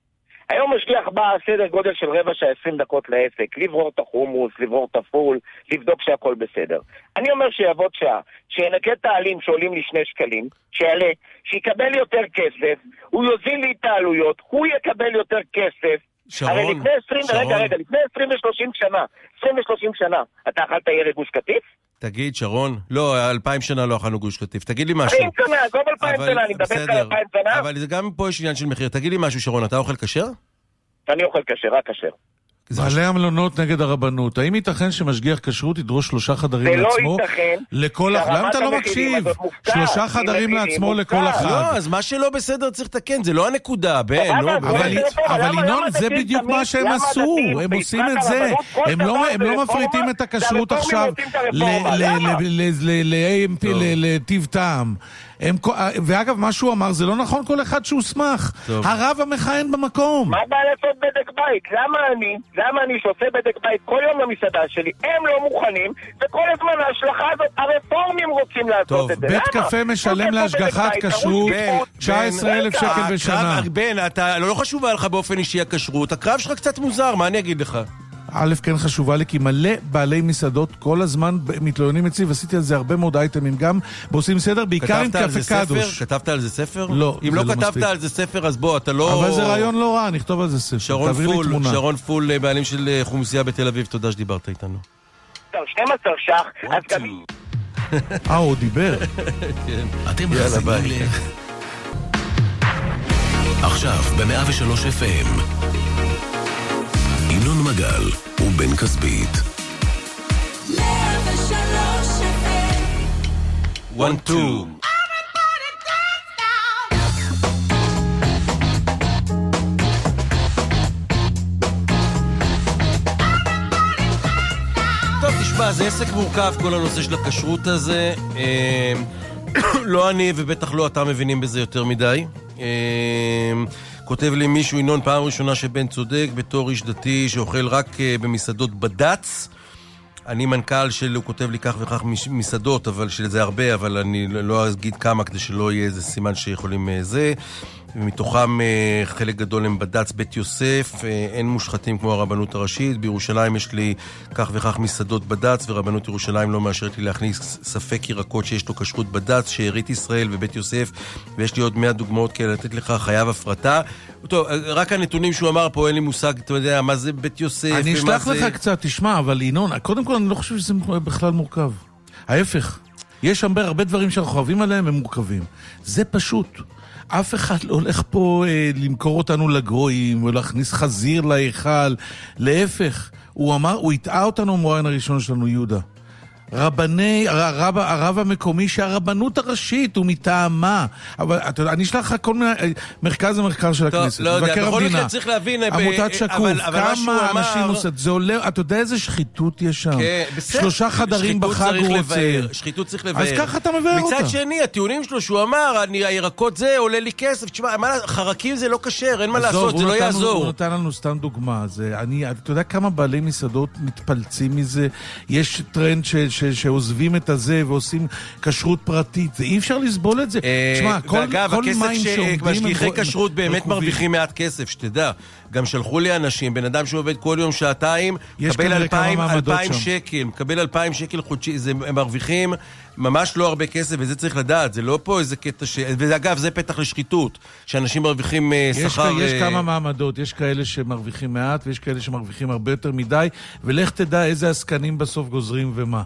היום משגיח בא סדר גודל של רבע שעה עשרים דקות לעסק, לברור את החומוס, לברור את הפול, לבדוק שהכל בסדר. אני אומר שיעבוד שעה, שינקה את העלים שעולים לי שני שקלים, שיעלה, שיקבל יותר כסף, הוא יוזיל לי את העלויות, הוא יקבל יותר כסף. שרון, הרי לפני עשרים, שרון. רגע, רגע, לפני עשרים ושלושים שנה, עשרים ושלושים שנה, אתה אכלת ירק גוש קטיף? תגיד, שרון, לא, אלפיים שנה לא אכלנו גוש קטיף. תגיד לי משהו. אלפיים שנה, גם אלפיים שנה, אני מדבר על אלפיים שנה. אבל זה גם פה יש עניין של מחיר. תגיד לי משהו, שרון, אתה אוכל כשר? אני אוכל כשר, רק כשר. בעלי המלונות נגד הרבנות. האם ייתכן שמשגיח כשרות ידרוש שלושה חדרים לעצמו? זה לא ייתכן. לכל אח... למה אתה לא מקשיב? שלושה חדרים לעצמו לכל אחד. לא, אז מה שלא בסדר צריך לתקן, זה לא הנקודה, בן. אבל ינון, זה בדיוק מה שהם עשו. הם עושים את זה. הם לא מפריטים את הכשרות עכשיו ל-איי אם פי, לטיב טעם. ואגב, מה שהוא אמר, זה לא נכון כל אחד שהוא שמח. הרב המכהן במקום. מה בא לעשות בדק בית? למה אני, למה אני שעושה בדק בית כל יום למסעדה שלי, הם לא מוכנים, וכל הזמן ההשלכה הזאת, הרפורמים רוצים לעשות את זה. בית קפה משלם להשגחת כשרות תשע עשרה אלף שקל בשנה. בן, אתה לא חשובה לך באופן אישי הכשרות, הקרב שלך קצת מוזר, מה אני אגיד לך? א', כן חשובה לי, כי מלא בעלי מסעדות כל הזמן מתלוננים אצלי, ועשיתי על זה הרבה מאוד אייטמים גם, ועושים סדר, בעיקר עם קפה קדוש. כתבת על זה ספר? לא, אם לא כתבת על זה ספר, אז בוא, אתה לא... אבל זה רעיון לא רע, נכתוב על זה ספר. תעביר לי תמונה. שרון פול, בעלים של חומוסייה בתל אביב, תודה שדיברת איתנו. שנים עשר שח, אז גם... אה, הוא דיבר. אתם מאזינים ל... עכשיו, ב-מאה ושלוש אף אם. ינון מגל ובן כספית. מאה ושלוש אף אם. one two. טוב, תשמע, זה עסק מורכב כל הנושא של הכשרות הזה. לא אני ובטח לא אתה מבינים בזה יותר מדי. כותב לי מישהו, ינון, פעם ראשונה שבן צודק, בתור איש דתי שאוכל רק במסעדות בד"ץ. אני מנכ"ל של, הוא כותב לי כך וכך מסעדות, אבל שזה הרבה, אבל אני לא אגיד כמה כדי שלא יהיה איזה סימן שיכולים זה. ומתוכם חלק גדול הם בד"ץ בית יוסף, אין מושחתים כמו הרבנות הראשית. בירושלים יש לי כך וכך מסעדות בד"ץ, ורבנות ירושלים לא מאשרת לי להכניס ספק ירקות שיש לו כשרות בד"ץ, שארית ישראל ובית יוסף, ויש לי עוד מאה דוגמאות כאלה לתת לך, חייב הפרטה. טוב, רק הנתונים שהוא אמר פה, אין לי מושג, אתה יודע, מה זה בית יוסף. אני אשלח לך קצת, תשמע, אבל ינון, קודם כל אני לא חושב שזה בכלל מורכב. ההפך, יש הרבה, הרבה דברים שאנחנו אוהבים עליהם, הם מורכבים. זה פשוט. אף אחד לא הולך פה אה, למכור אותנו לגויים, או להכניס חזיר להיכל. להפך, הוא אמר, הוא הטעה אותנו מורן הראשון שלנו, יהודה. רבני, הרב, הרב המקומי שהרבנות הראשית הוא מטעמה. אבל אתה יודע, אני אשלח לך כל מיני, מרכז המחקר של הכנסת, לא יודע, מבקר בכל המדינה, מקרה צריך להבין, עמותת שקוף, אבל, אבל כמה אנשים אמר... עושה, זה עולה, אתה יודע איזה שחיתות יש שם? כן, בסדר. שלושה חדרים בחג הוא רוצה. לבאר, שחיתות צריך לבאר. אז ככה אתה מבאר אותה. מצד שני, הטיעונים שלו שהוא אמר, אני, הירקות זה עולה לי כסף, תשמע, מה, חרקים זה לא קשר, אין מה לעשות, זה לא יעזור. הוא נתן לנו סתם דוגמה, זה, אני, אתה יודע כמה בעלי מסעדות מתפלצים מזה, יש טרנד ש, ש, שעוזבים את הזה ועושים כשרות פרטית, זה אי אפשר לסבול את זה. תשמע, כל, ואגב, כל מים שעומדים... משגיחי כשרות באמת מרוויחים מעט כסף, שתדע. גם שלחו לי אנשים, בן אדם שעובד כל יום שעתיים, מקבל אלפיים שקל, מקבל אלפיים שקל חודשי, הם מרוויחים ממש לא הרבה כסף, וזה צריך לדעת, זה לא פה איזה קטע ש... ואגב, זה פתח לשחיתות, שאנשים מרוויחים שכר... יש כמה מעמדות, יש כאלה שמרוויחים מעט, ויש כאלה שמרוויחים הרבה יותר מדי, ולך תדע איזה עסקנים בסוף גוזרים ומה.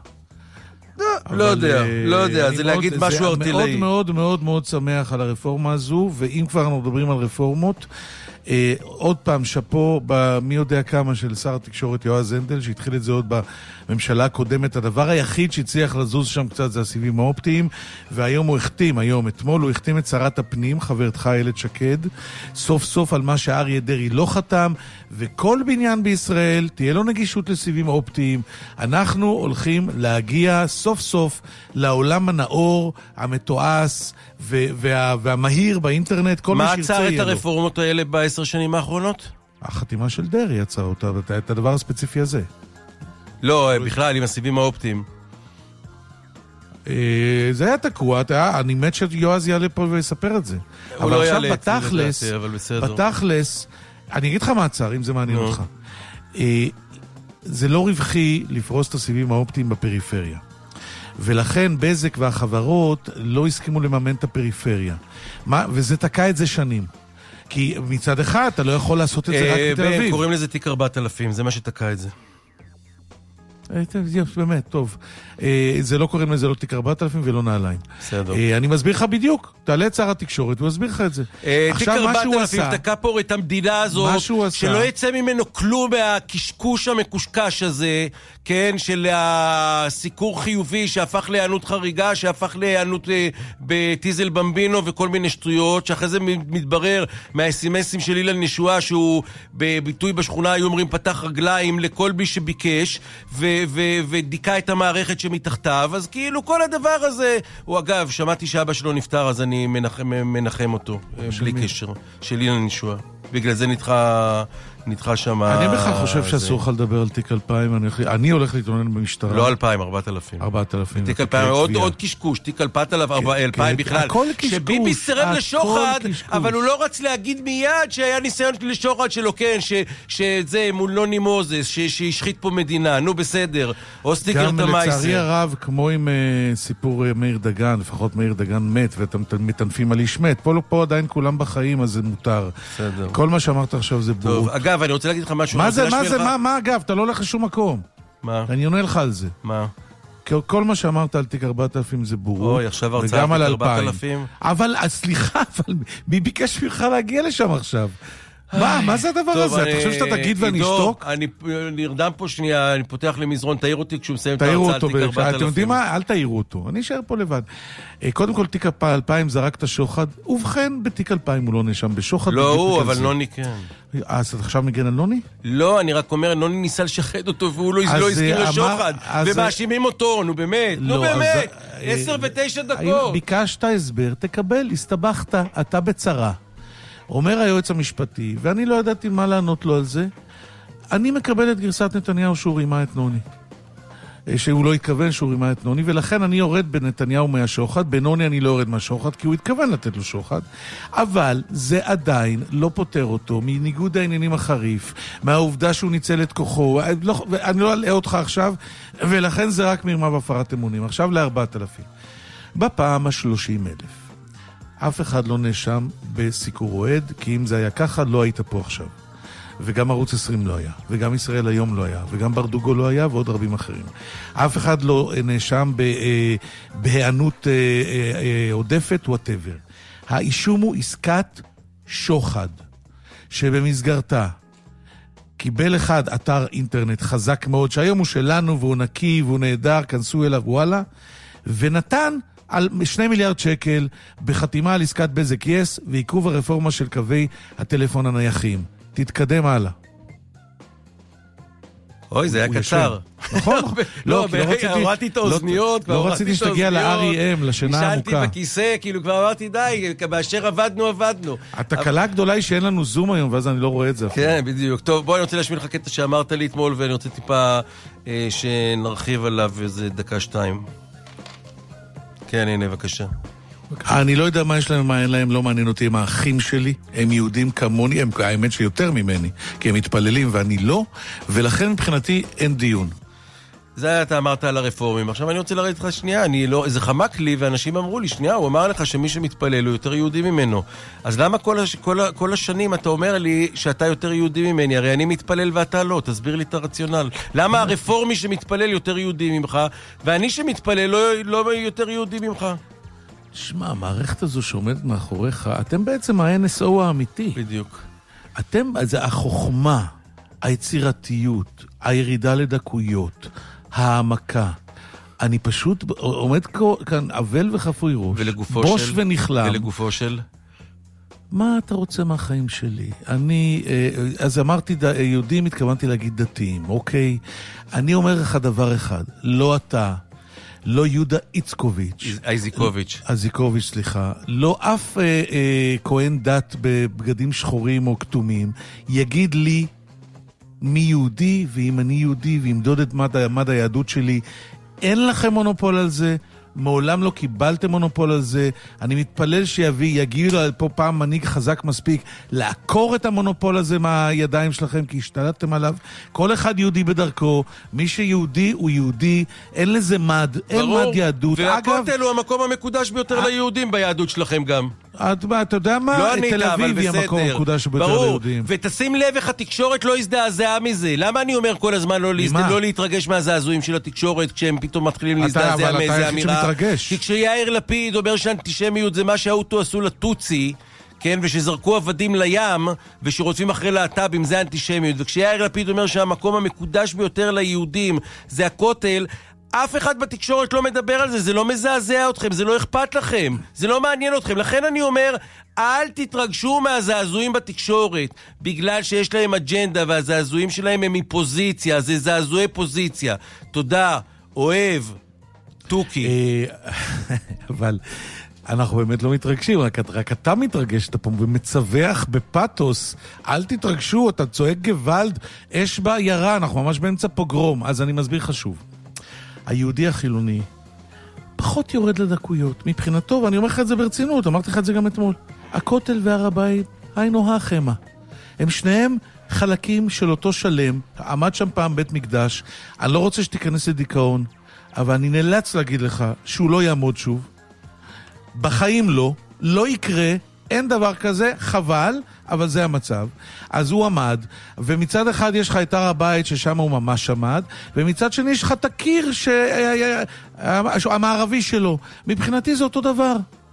לא יודע, לא יודע, זה להגיד משהו ארטילאי. מאוד מאוד מאוד מאוד שמח על הרפורמה הזו, ואם כבר אנחנו מדברים על רפורמות, אה, עוד פעם, שפו במי יודע כמה של שר התקשורת יועז הנדל, שהתחיל את זה עוד בממשלה הקודמת. הדבר היחיד שהצליח לזוז שם קצת זה הסיבים האופטיים, והיום הוא החתים, היום, אתמול הוא החתים את שרת הפנים, חברתך איילת שקד, סוף סוף על מה שאריה דרעי לא חתם, וכל בניין בישראל תהיה לו נגישות לסיבים אופטיים. אנחנו הולכים להגיע סוף סוף לעולם הנאור, המתועש וה, והמהיר באינטרנט, כל מה שירצה יהיה לו. מה עצר את הרפורמות האלה בעשר שנים האחרונות? החתימה של דרעי יצרה אותה, את הדבר הספציפי הזה. לא, בכלל, עם הסיבים האופטיים. זה היה תקוע, אני מת שיועז יעלה פה ויספר את זה. אבל עכשיו בתכלס, בתכלס, אני אגיד לך מה הצער, אם זה מעניין אותך. זה לא רווחי לפרוס את הסיבים האופטיים בפריפריה. ולכן בזק והחברות לא הסכימו לממן את הפריפריה. מה? וזה תקע את זה שנים. כי מצד אחד אתה לא יכול לעשות את זה רק בתל אביב. קוראים לזה תיק ארבעת אלפים, זה מה שתקע את זה. באמת, טוב. זה לא קוראים לזה לא תיק ארבעת אלפים ולא נעליים. בסדר. אני מסביר לך בדיוק. תעלה את שר התקשורת, הוא מסביר לך את זה. תיק ארבעת אלפים תקע פה את המדינה הזאת, שלא יצא ממנו כלום מהקשקוש המקושקש הזה, כן, של הסיקור חיובי שהפך להיענות חריגה, שהפך להיענות בטיזל במבינו וכל מיני שטויות, שאחרי זה מתברר מהאס-אם-אסים של אילן נשואה, שהוא בביטוי בשכונה היו אומרים פתח רגליים לכל מי שביקש, ו- ו- ודיקה את המערכת שמתחתיו, אז כאילו כל הדבר הזה, הוא אגב, שמעתי שאבא שלו נפטר, אז אני מנחם, מנחם אותו, בלי מי? קשר, של אילן נשואה. בגלל זה נדחה... נדחה שם... אני בכלל חושב שאסור לך לדבר על תיק אלפיים, אני הולך להתלונן במשטרה. לא אלפיים, ארבעת אלפים. ארבעת אלפים. תיק אלפיים, עוד קשקוש, תיק אלפת אלף, אלפיים בכלל. הכל קשקוש. שביבי סירב לשוחד, אבל הוא לא רץ להגיד מיד שהיה ניסיון לשוחד שלו, כן, שזה מול נוני מוזס, שהשחית פה מדינה, נו בסדר, או סטיקר את המייסר. גם לצערי הרב, כמו עם סיפור מאיר דגן, לפחות מאיר דגן מת, ואתם מטנפים על איש מת, פה עדיין כולם בחיים, אז זה מותר. בסדר. כל מה שאמרת עכשיו זה בורות. אגב, אני רוצה להגיד לך משהו. מה זה, מה זה, מה, מה, אגב, אתה לא הולך לשום מקום. מה? אני עונה לך על זה. מה? כל מה שאמרת על תיק ארבעת אלפים זה בורות. אוי, עכשיו הרצאה על תיק ארבעת אלפים. אבל, סליחה, אבל מי ביקש ממך להגיע לשם עכשיו? מה, מה זה הדבר הזה? אתה חושב שאתה תגיד ואני אשתוק? אני נרדם פה שנייה, אני פותח למזרון, תאיר אותי כשהוא מסיים את ההרצאה על תיק ארבעת אלפים. אתם יודעים מה? אל תאירו אותו, אני אשאר פה לבד. קודם כל, תיק אלפיים זרקת שוחד, ובכן, בתיק אלפיים הוא לא נשם בשוחד. לא הוא, אבל נוני כן. אז אתה עכשיו מגן על נוני? לא, אני רק אומר, נוני ניסה לשחד אותו, והוא לא הזכיר לשוחד, ומאשימים אותו, נו באמת, נו באמת, עשר ותשע דקות. ביקשת הסבר, תקבל, הסתבכת, אתה בצרה. אומר היועץ המשפטי, ואני לא ידעתי מה לענות לו על זה, אני מקבל את גרסת נתניהו שהוא רימה את נוני. שהוא לא התכוון שהוא רימה את נוני, ולכן אני יורד בנתניהו מהשוחד, בנוני אני לא יורד מהשוחד, כי הוא התכוון לתת לו שוחד, אבל זה עדיין לא פותר אותו מניגוד העניינים החריף, מהעובדה שהוא ניצל את כוחו, לא, אני לא אלאה אותך עכשיו, ולכן זה רק מרמה והפרת אמונים. עכשיו לארבעת אלפים. בפעם השלושים אלף. אף אחד לא נאשם בסיקור אוהד, כי אם זה היה ככה, לא היית פה עכשיו. וגם ערוץ עשרים לא היה, וגם ישראל היום לא היה, וגם ברדוגו לא היה, ועוד רבים אחרים. אף אחד לא נאשם בהיענות עודפת, whatever. האישום הוא עסקת שוחד, שבמסגרתה קיבל אחד אתר אינטרנט חזק מאוד, שהיום הוא שלנו, והוא נקי, והוא נהדר, כנסו אליו, וואלה, ונתן על שני מיליארד שקל בחתימה על עסקת בזק יס ועיכוב הרפורמה של קווי הטלפון הנייחים. תתקדם הלאה. אוי, זה היה קצר. נכון? לא, הורדתי את האוזניות. לא רציתי שתגיע ל-אר אי אם, לשינה העמוקה. נשאלתי בכיסא, כאילו כבר אמרתי די, באשר עבדנו, עבדנו. התקלה הגדולה היא שאין לנו זום היום, ואז אני לא רואה את זה. כן, בדיוק. טוב, בואי, אני רוצה להשמיע לך קטע שאמרת לי אתמול, ואני רוצה טיפה שנרחיב עליו איזה דקה שתיים. כן, הנה, בבקשה. אני לא יודע מה יש להם, מה אין להם, לא מעניין אותי, הם האחים שלי, הם יהודים כמוני, הם האמת שיותר ממני, כי הם מתפללים ואני לא, ולכן מבחינתי אין דיון. זה אתה אמרת על הרפורמים. עכשיו אני רוצה להראות לך שנייה, אני לא, זה חמק לי, ואנשים אמרו לי, שנייה, הוא אמר לך שמי שמתפלל הוא יותר יהודי ממנו. אז למה כל, הש, כל, כל השנים אתה אומר לי שאתה יותר יהודי ממני? הרי אני מתפלל ואתה לא, תסביר לי את הרציונל. למה הרפורמי שמתפלל יותר יהודי ממך, ואני שמתפלל לא, לא יותר יהודי ממך? שמע, המערכת הזו שעומדת מאחוריך, אתם בעצם ה-אן אס או האמיתי. בדיוק. אתם, זה החוכמה, היצירתיות, הירידה לדקויות, העמקה. אני פשוט עומד כאן אבל וחפוי ראש, בוש של, ונכלם. ולגופו של? מה אתה רוצה מהחיים שלי? אני, אז אמרתי יהודים, התכוונתי להגיד דתיים, אוקיי? אני אומר לך דבר אחד, לא אתה, לא יהודה איצקוביץ'. איזיקוביץ'. איזיקוביץ', סליחה. לא אף אה, אה, כהן דת בבגדים שחורים או כתומים יגיד לי מי יהודי, ואם אני יהודי, וימדוד את מד, מד היהדות שלי. אין לכם מונופול על זה, מעולם לא קיבלתם מונופול על זה. אני מתפלל שיביא, יגיעו פה פעם מנהיג חזק מספיק לעקור את המונופול הזה מהידיים שלכם, כי השתלטתם עליו. כל אחד יהודי בדרכו, מי שיהודי הוא יהודי, אין לזה מד, אין מד יהדות. והכותל הוא המקום המקודש ביותר ליהודים ביהדות שלכם גם. אתה יודע מה? לא ענית, תל אביב היא המקום המקודש ביותר ליהודים. ותשים לב איך התקשורת לא הזדעזעה מזה. למה אני אומר כל הזמן לא, להזד... לא להתרגש מהזעזועים של התקשורת כשהם פתאום מתחילים להזדעזע מאיזה אמירה? כי כשיאיר לפיד אומר שאנטישמיות זה מה שהאוטו עשו לטוצי, כן, ושזרקו עבדים לים ושרוצים אחרי להט"בים, זה אנטישמיות. וכשיאיר לפיד אומר שהמקום המקודש ביותר ליהודים זה הכותל, אף אחד בתקשורת לא מדבר על זה, זה לא מזעזע אתכם, זה לא אכפת לכם, זה לא מעניין אתכם. לכן אני אומר, אל תתרגשו מהזעזועים בתקשורת, בגלל שיש להם אג'נדה והזעזועים שלהם הם מפוזיציה, זה זעזועי פוזיציה. תודה, אוהב, טוקי. אבל אנחנו באמת לא מתרגשים, רק, רק אתה מתרגש, אתה פה ומצווח בפאטוס, אל תתרגשו, אתה צועק גוואלד, אש בה ירה, אנחנו ממש באמצע פוגרום, אז אני מסביר חשוב. היהודי החילוני פחות יורד לדקויות מבחינתו, ואני אומר לך את זה ברצינות, אמרתי לך את זה גם אתמול. הכותל והר הבית, היינו החמה. הם שניהם חלקים של אותו שלם, עמד שם פעם בית מקדש, אני לא רוצה שתיכנס לדיכאון, אבל אני נאלץ להגיד לך שהוא לא יעמוד שוב. בחיים לא, לא יקרה, אין דבר כזה, חבל, אבל זה המצב. אז הוא עמד, ומצד אחד יש לך את הר הבית ששם הוא ממש עמד, ומצד שני יש לך את הקיר ש... המערבי שלו. מבחינתי זה אותו דבר.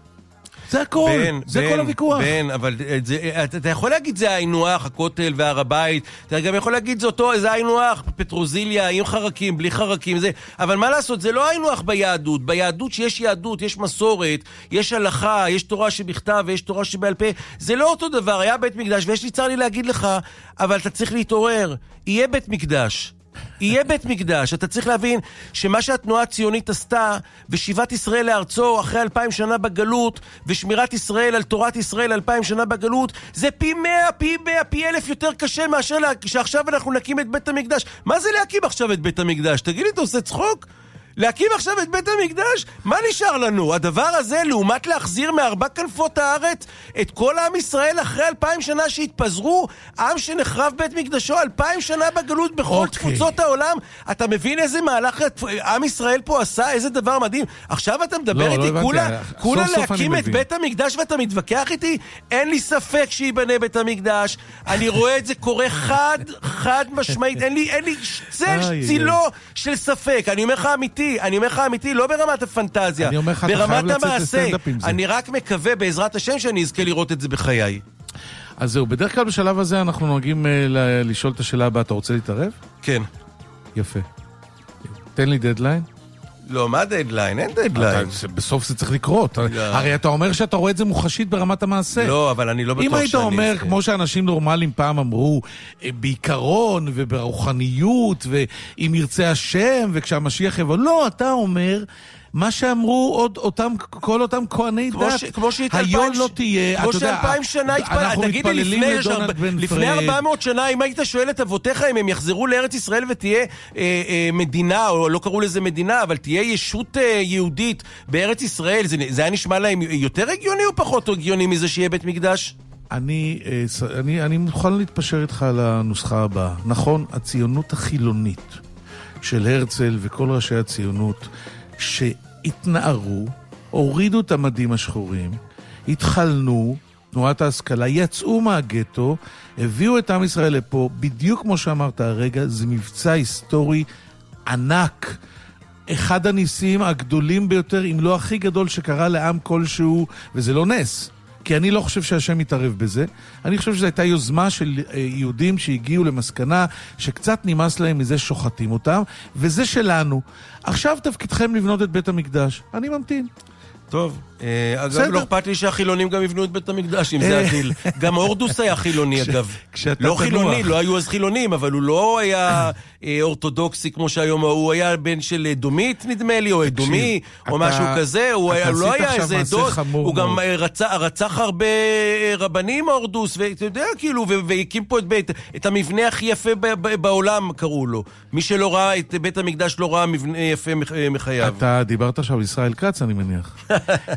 זה הכל, בן, זה בן, כל הוויכוח. בן, אבל זה, אתה, אתה יכול להגיד זה העינוח, הכותל והר הבית, אתה גם יכול להגיד זה אותו, זה העינוח, פטרוזיליה, עם חרקים, בלי חרקים, זה, אבל מה לעשות, זה לא העינוח ביהדות, ביהדות שיש יהדות, יש מסורת, יש הלכה, יש תורה שבכתב ויש תורה שבעל פה, זה לא אותו דבר, היה בית מקדש, ויש לי צר לי להגיד לך, אבל אתה צריך להתעורר, יהיה בית מקדש. יהיה בית מקדש. אתה צריך להבין שמה שהתנועה הציונית עשתה ושיבת ישראל לארצו אחרי אלפיים שנה בגלות ושמירת ישראל על תורת ישראל אלפיים שנה בגלות, זה פי מאה, פי מאה, פי אלף יותר קשה מאשר לה... שעכשיו אנחנו נקים את בית המקדש. מה זה להקים עכשיו את בית המקדש? תגיד לי, אתה עושה צחוק? להקים עכשיו את בית המקדש? מה נשאר לנו? הדבר הזה, לעומת להחזיר מארבע כנפות הארץ את כל עם ישראל אחרי אלפיים שנה שהתפזרו, עם שנחרב בית מקדשו אלפיים שנה בגלות בכל okay. תפוצות העולם. אתה מבין איזה מהלך עם ישראל פה עשה? איזה דבר מדהים. עכשיו אתה מדבר לא, איתי, לא כולה, כולה סוף להקים סוף את בית המקדש ואתה מתווכח איתי? אין לי ספק שיבנה בית המקדש. אני רואה את זה קורה חד, חד משמעית. אין לי, אין לי צל צילו של ספק. אני אומר לך אמיתי, אני אומר לך אמיתי, לא ברמת הפנטזיה, ברמת המעשה. אני רק מקווה בעזרת השם שאני אזכה לראות את זה בחיי. אז זהו, בדרך כלל בשלב הזה אנחנו נוהגים לשאול את השאלה הבאה, אתה רוצה להתערב? כן. יפה. תן לי דדליין. לא, מה דדליין? אין דדליין. בסוף זה צריך לקרות. הרי אתה אומר שאתה רואה את זה מוחשית ברמת המעשה. לא, אבל אני לא בטוח שאני... אם היית אומר, כמו שאנשים נורמליים פעם אמרו, בעיקרון וברוחניות, ואם ירצה השם, וכשהמשיח יבוא, לא, אתה אומר... מה שאמרו עוד אותם, כל אותם כהני דת, היום לא תהיה, כמו שאלפיים שנה התפלל, תגיד לי, לפני ארבע מאות שנה, אם היית שואל את אבותיך אם הם יחזרו לארץ ישראל ותהיה מדינה, או לא קראו לזה מדינה, אבל תהיה ישות יהודית בארץ ישראל, זה היה נשמע להם יותר הגיוני או פחות הגיוני מזה שיהיה בית מקדש? אני, אני, אני מוכן להתפשר איתך על הנוסחה הבאה. נכון, הציונות החילונית של הרצל וכל ראשי הציונות, שהתנערו, הורידו את המדים השחורים, התחלנו, תנועת ההשכלה, יצאו מהגטו, הביאו את עם ישראל לפה, בדיוק כמו שאמרת הרגע, זה מבצע היסטורי ענק, אחד הניסים הגדולים ביותר, אם לא הכי גדול שקרה לעם כלשהו, וזה לא נס. כי אני לא חושב שהשם יתערב בזה. אני חושב שזו הייתה יוזמה של יהודים שהגיעו למסקנה שקצת נמאס להם מזה שוחטים אותם, וזה שלנו. עכשיו תפקידכם לבנות את בית המקדש. אני ממתין. טוב. אגב, לא אכפת לי שהחילונים גם יבנו את בית המקדש, אם זה הדיל. גם אורדוס היה חילוני, אגב. לא חילוני, לא היו אז חילונים, אבל הוא לא היה אורתודוקסי כמו שהיום, הוא היה בן של אדומית, נדמה לי, או אדומי, או משהו כזה, הוא לא היה איזה עדות, הוא גם רצח הרבה רבנים, אורדוס, ואתה יודע, כאילו, והקים פה את המבנה הכי יפה בעולם, קראו לו. מי שלא ראה את בית המקדש לא ראה מבנה יפה מחייו. אתה דיברת עכשיו ישראל כץ, אני מניח.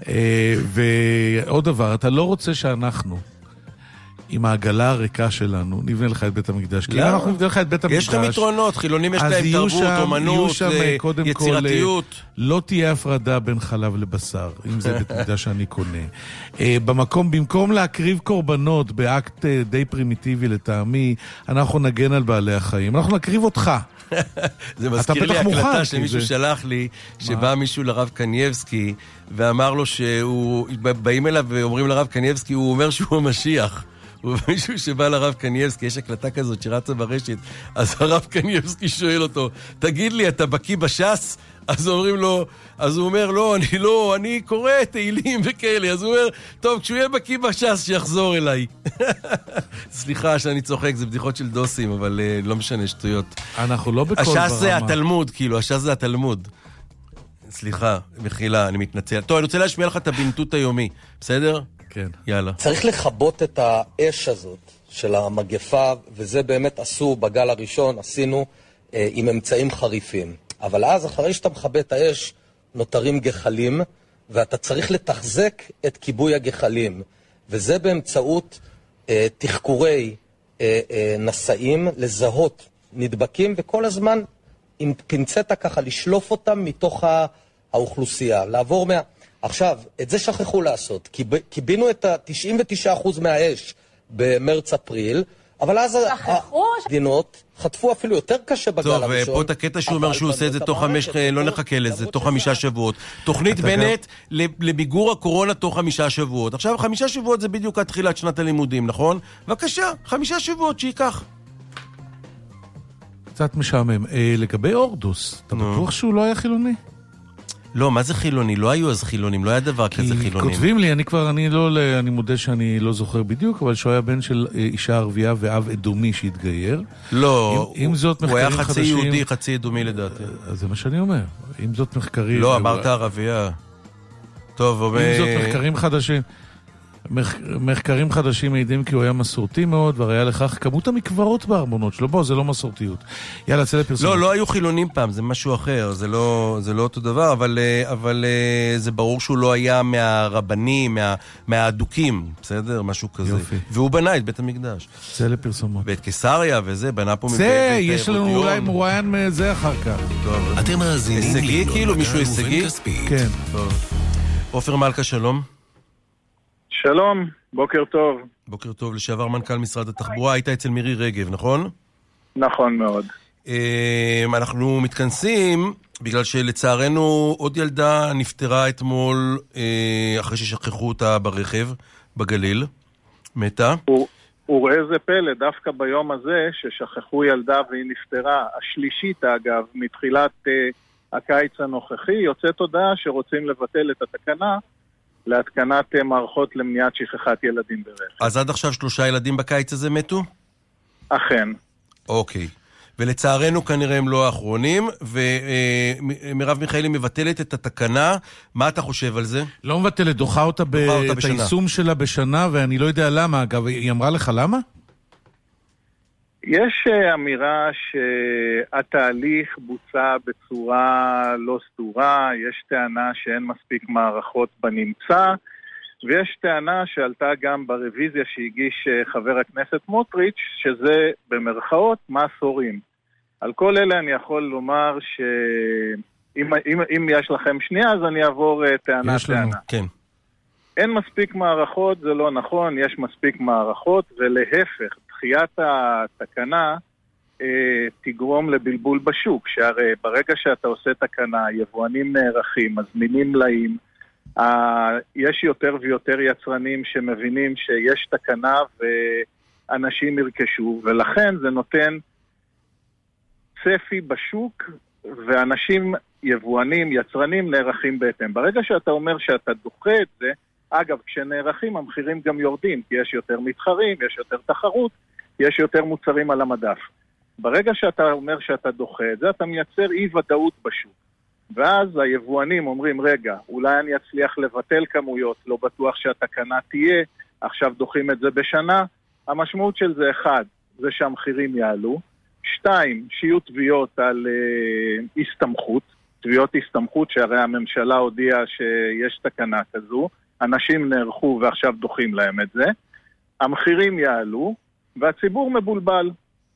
ועוד דבר, אתה לא רוצה שאנחנו עם העגלה הריקה שלנו נבנה לך את בית המקדש, כי אם אנחנו נבנה לך את בית המקדש, יש לכם יתרונות, חילונים יש להם תרבות, אומנות, יצירתיות. לא תהיה הפרדה בין חלב לבשר, אם זה בית מקדש שאני קונה. במקום, במקום להקריב קורבנות באקט די פרימיטיבי לטעמי, אנחנו נגן על בעלי החיים, אנחנו נקריב אותך. זה מזכיר לי הקלטה שמישהו שלח לי, שבא מישהו לרב קנייבסקי ואמר לו שהוא, באים אליו ואומרים לרב קנייבסקי, הוא אומר שהוא המשיח. הוא מישהו שבא לרב קנייבסקי, יש הקלטה כזאת שרצה ברשת, אז הרב קנייבסקי שואל אותו, תגיד לי, אתה בקיא בש"ס? אז אומרים לו, אז הוא אומר, לא, אני לא, אני קורא תהילים וכאלה. אז הוא אומר, טוב, כשהוא יהיה בקיא בש"ס, שיחזור אליי. סליחה שאני צוחק, זה בדיחות של דוסים, אבל uh, לא משנה, שטויות. אנחנו לא בכל ברמה. הש"ס זה התלמוד, כאילו, הש"ס זה התלמוד. סליחה, מחילה, אני מתנצל. טוב, אני רוצה להשמיע לך את הבנטות היומי, בסדר? כן. יאללה. צריך לכבות את האש הזאת של המגפה, וזה באמת עשו בגל הראשון, עשינו אה, עם אמצעים חריפים. אבל אז, אחרי שאתה מכבה את האש, נותרים גחלים, ואתה צריך לתחזק את כיבוי הגחלים. וזה באמצעות אה, תחקורי אה, אה, נשאים, לזהות נדבקים, וכל הזמן עם פינצטה ככה לשלוף אותם מתוך האוכלוסייה. לעבור מה... עכשיו, את זה שכחו לעשות. קיבינו את ה-תשעים ותשעה אחוז מהאש במרץ-אפריל, אבל אז המדינות חטפו אפילו יותר קשה בגל הראשון. טוב, פה את הקטע שהוא אומר שהוא עושה את זה תוך חמש, לא נחכה לזה, תוך חמישה שבועות. תוכנית בנט למיגור הקורונה תוך חמישה שבועות. עכשיו, חמישה שבועות זה בדיוק עד תחילת שנת הלימודים, נכון? בבקשה, חמישה שבועות שייקח. קצת משעמם. לגבי אורדוס, אתה בטוח שהוא לא היה חילוני? לא, מה זה חילוני? לא היו אז חילונים, לא היה דבר כזה חילונים. כותבים לי, אני כבר, אני לא, אני מודה שאני לא זוכר בדיוק, אבל שהוא היה בן של אישה ערבייה ואב אדומי שהתגייר. לא, אם זאת הוא היה חצי חדשים, יהודי, חצי אדומי לדעתי. אז זה מה שאני אומר. אם זאת מחקרים... לא, אמרת ערבייה. טוב, אם זאת מחקרים חדשים... מחקרים חדשים מעידים כי הוא היה מסורתי מאוד, והראיה לכך כמות המקברות בארמונות שלו. בוא, זה לא מסורתיות. יאללה, צא לפרסום. לא, לא היו חילונים פעם, זה משהו אחר, זה לא, זה לא אותו דבר, אבל, אבל זה ברור שהוא לא היה מהרבנים, מה, מהאדוקים, בסדר? משהו כזה. יופי. והוא בנה את בית המקדש. צא לפרסומות. ואת קיסריה וזה, בנה פה מבית. זה, יש לנו אולי מרואיין מזה אחר כך. טוב. אתם מאזינים הישגי, כאילו, מישהו הישגי? כן. טוב. עופר מלכה, שלום. שלום, בוקר טוב. בוקר טוב, לשעבר מנכ"ל משרד התחבורה, היית אצל מירי רגב, נכון? נכון מאוד. אנחנו מתכנסים בגלל שלצערנו עוד ילדה נפטרה אתמול אחרי ששכחו אותה ברכב בגליל, מתה. וראה זה פלא, דווקא ביום הזה ששכחו ילדה והיא נפטרה, השלישית אגב, מתחילת הקיץ הנוכחי, יוצאת הודעה שרוצים לבטל את התקנה להתקנת מערכות למניעת שכחת ילדים ברכב. אז עד עכשיו שלושה ילדים בקיץ הזה מתו? אכן. אוקיי. ולצערנו כנראה הם לא האחרונים, ומרב מיכאלי מבטלת את התקנה. מה אתה חושב על זה? לא מבטלת, דוחה אותה את היישום שלה בשנה, ואני לא יודע למה. אגב, היא אמרה לך למה? יש אמירה שהתהליך בוצע בצורה לא סדורה, יש טענה שאין מספיק מערכות בנמצא, ויש טענה שעלתה גם ברוויזיה שהגיש חבר הכנסת מוטריץ', שזה במרכאות מסורים. על כל אלה אני יכול לומר שאם אם, אם יש לכם שנייה, אז אני אעבור טענה יש לנו, טענה. כן. אין מספיק מערכות, זה לא נכון, יש מספיק מערכות, ולהפך, דחיית התקנה אה, תגרום לבלבול בשוק, שהרי ברגע שאתה עושה תקנה, יבואנים נערכים, מזמינים מלאים, אה, יש יותר ויותר יצרנים שמבינים שיש תקנה ואנשים ירכשו, ולכן זה נותן צפי בשוק, ואנשים יבואנים, יצרנים נערכים בהתאם. ברגע שאתה אומר שאתה דוחה את זה, אגב, כשנערכים המחירים גם יורדים, כי יש יותר מתחרים, יש יותר תחרות, יש יותר מוצרים על המדף. ברגע שאתה אומר שאתה דוחה את זה, אתה מייצר אי ודאות בשוק. ואז היבואנים אומרים, רגע, אולי אני אצליח לבטל כמויות, לא בטוח שהתקנה תהיה, עכשיו דוחים את זה בשנה. המשמעות של זה אחד, זה שהמחירים יעלו. שתיים, שיהיו תביעות על uh, הסתמכות, תביעות הסתמכות שהרי הממשלה הודיעה שיש תקנה כזו, אנשים נערכו ועכשיו דוחים להם את זה, המחירים יעלו, והציבור מבולבל.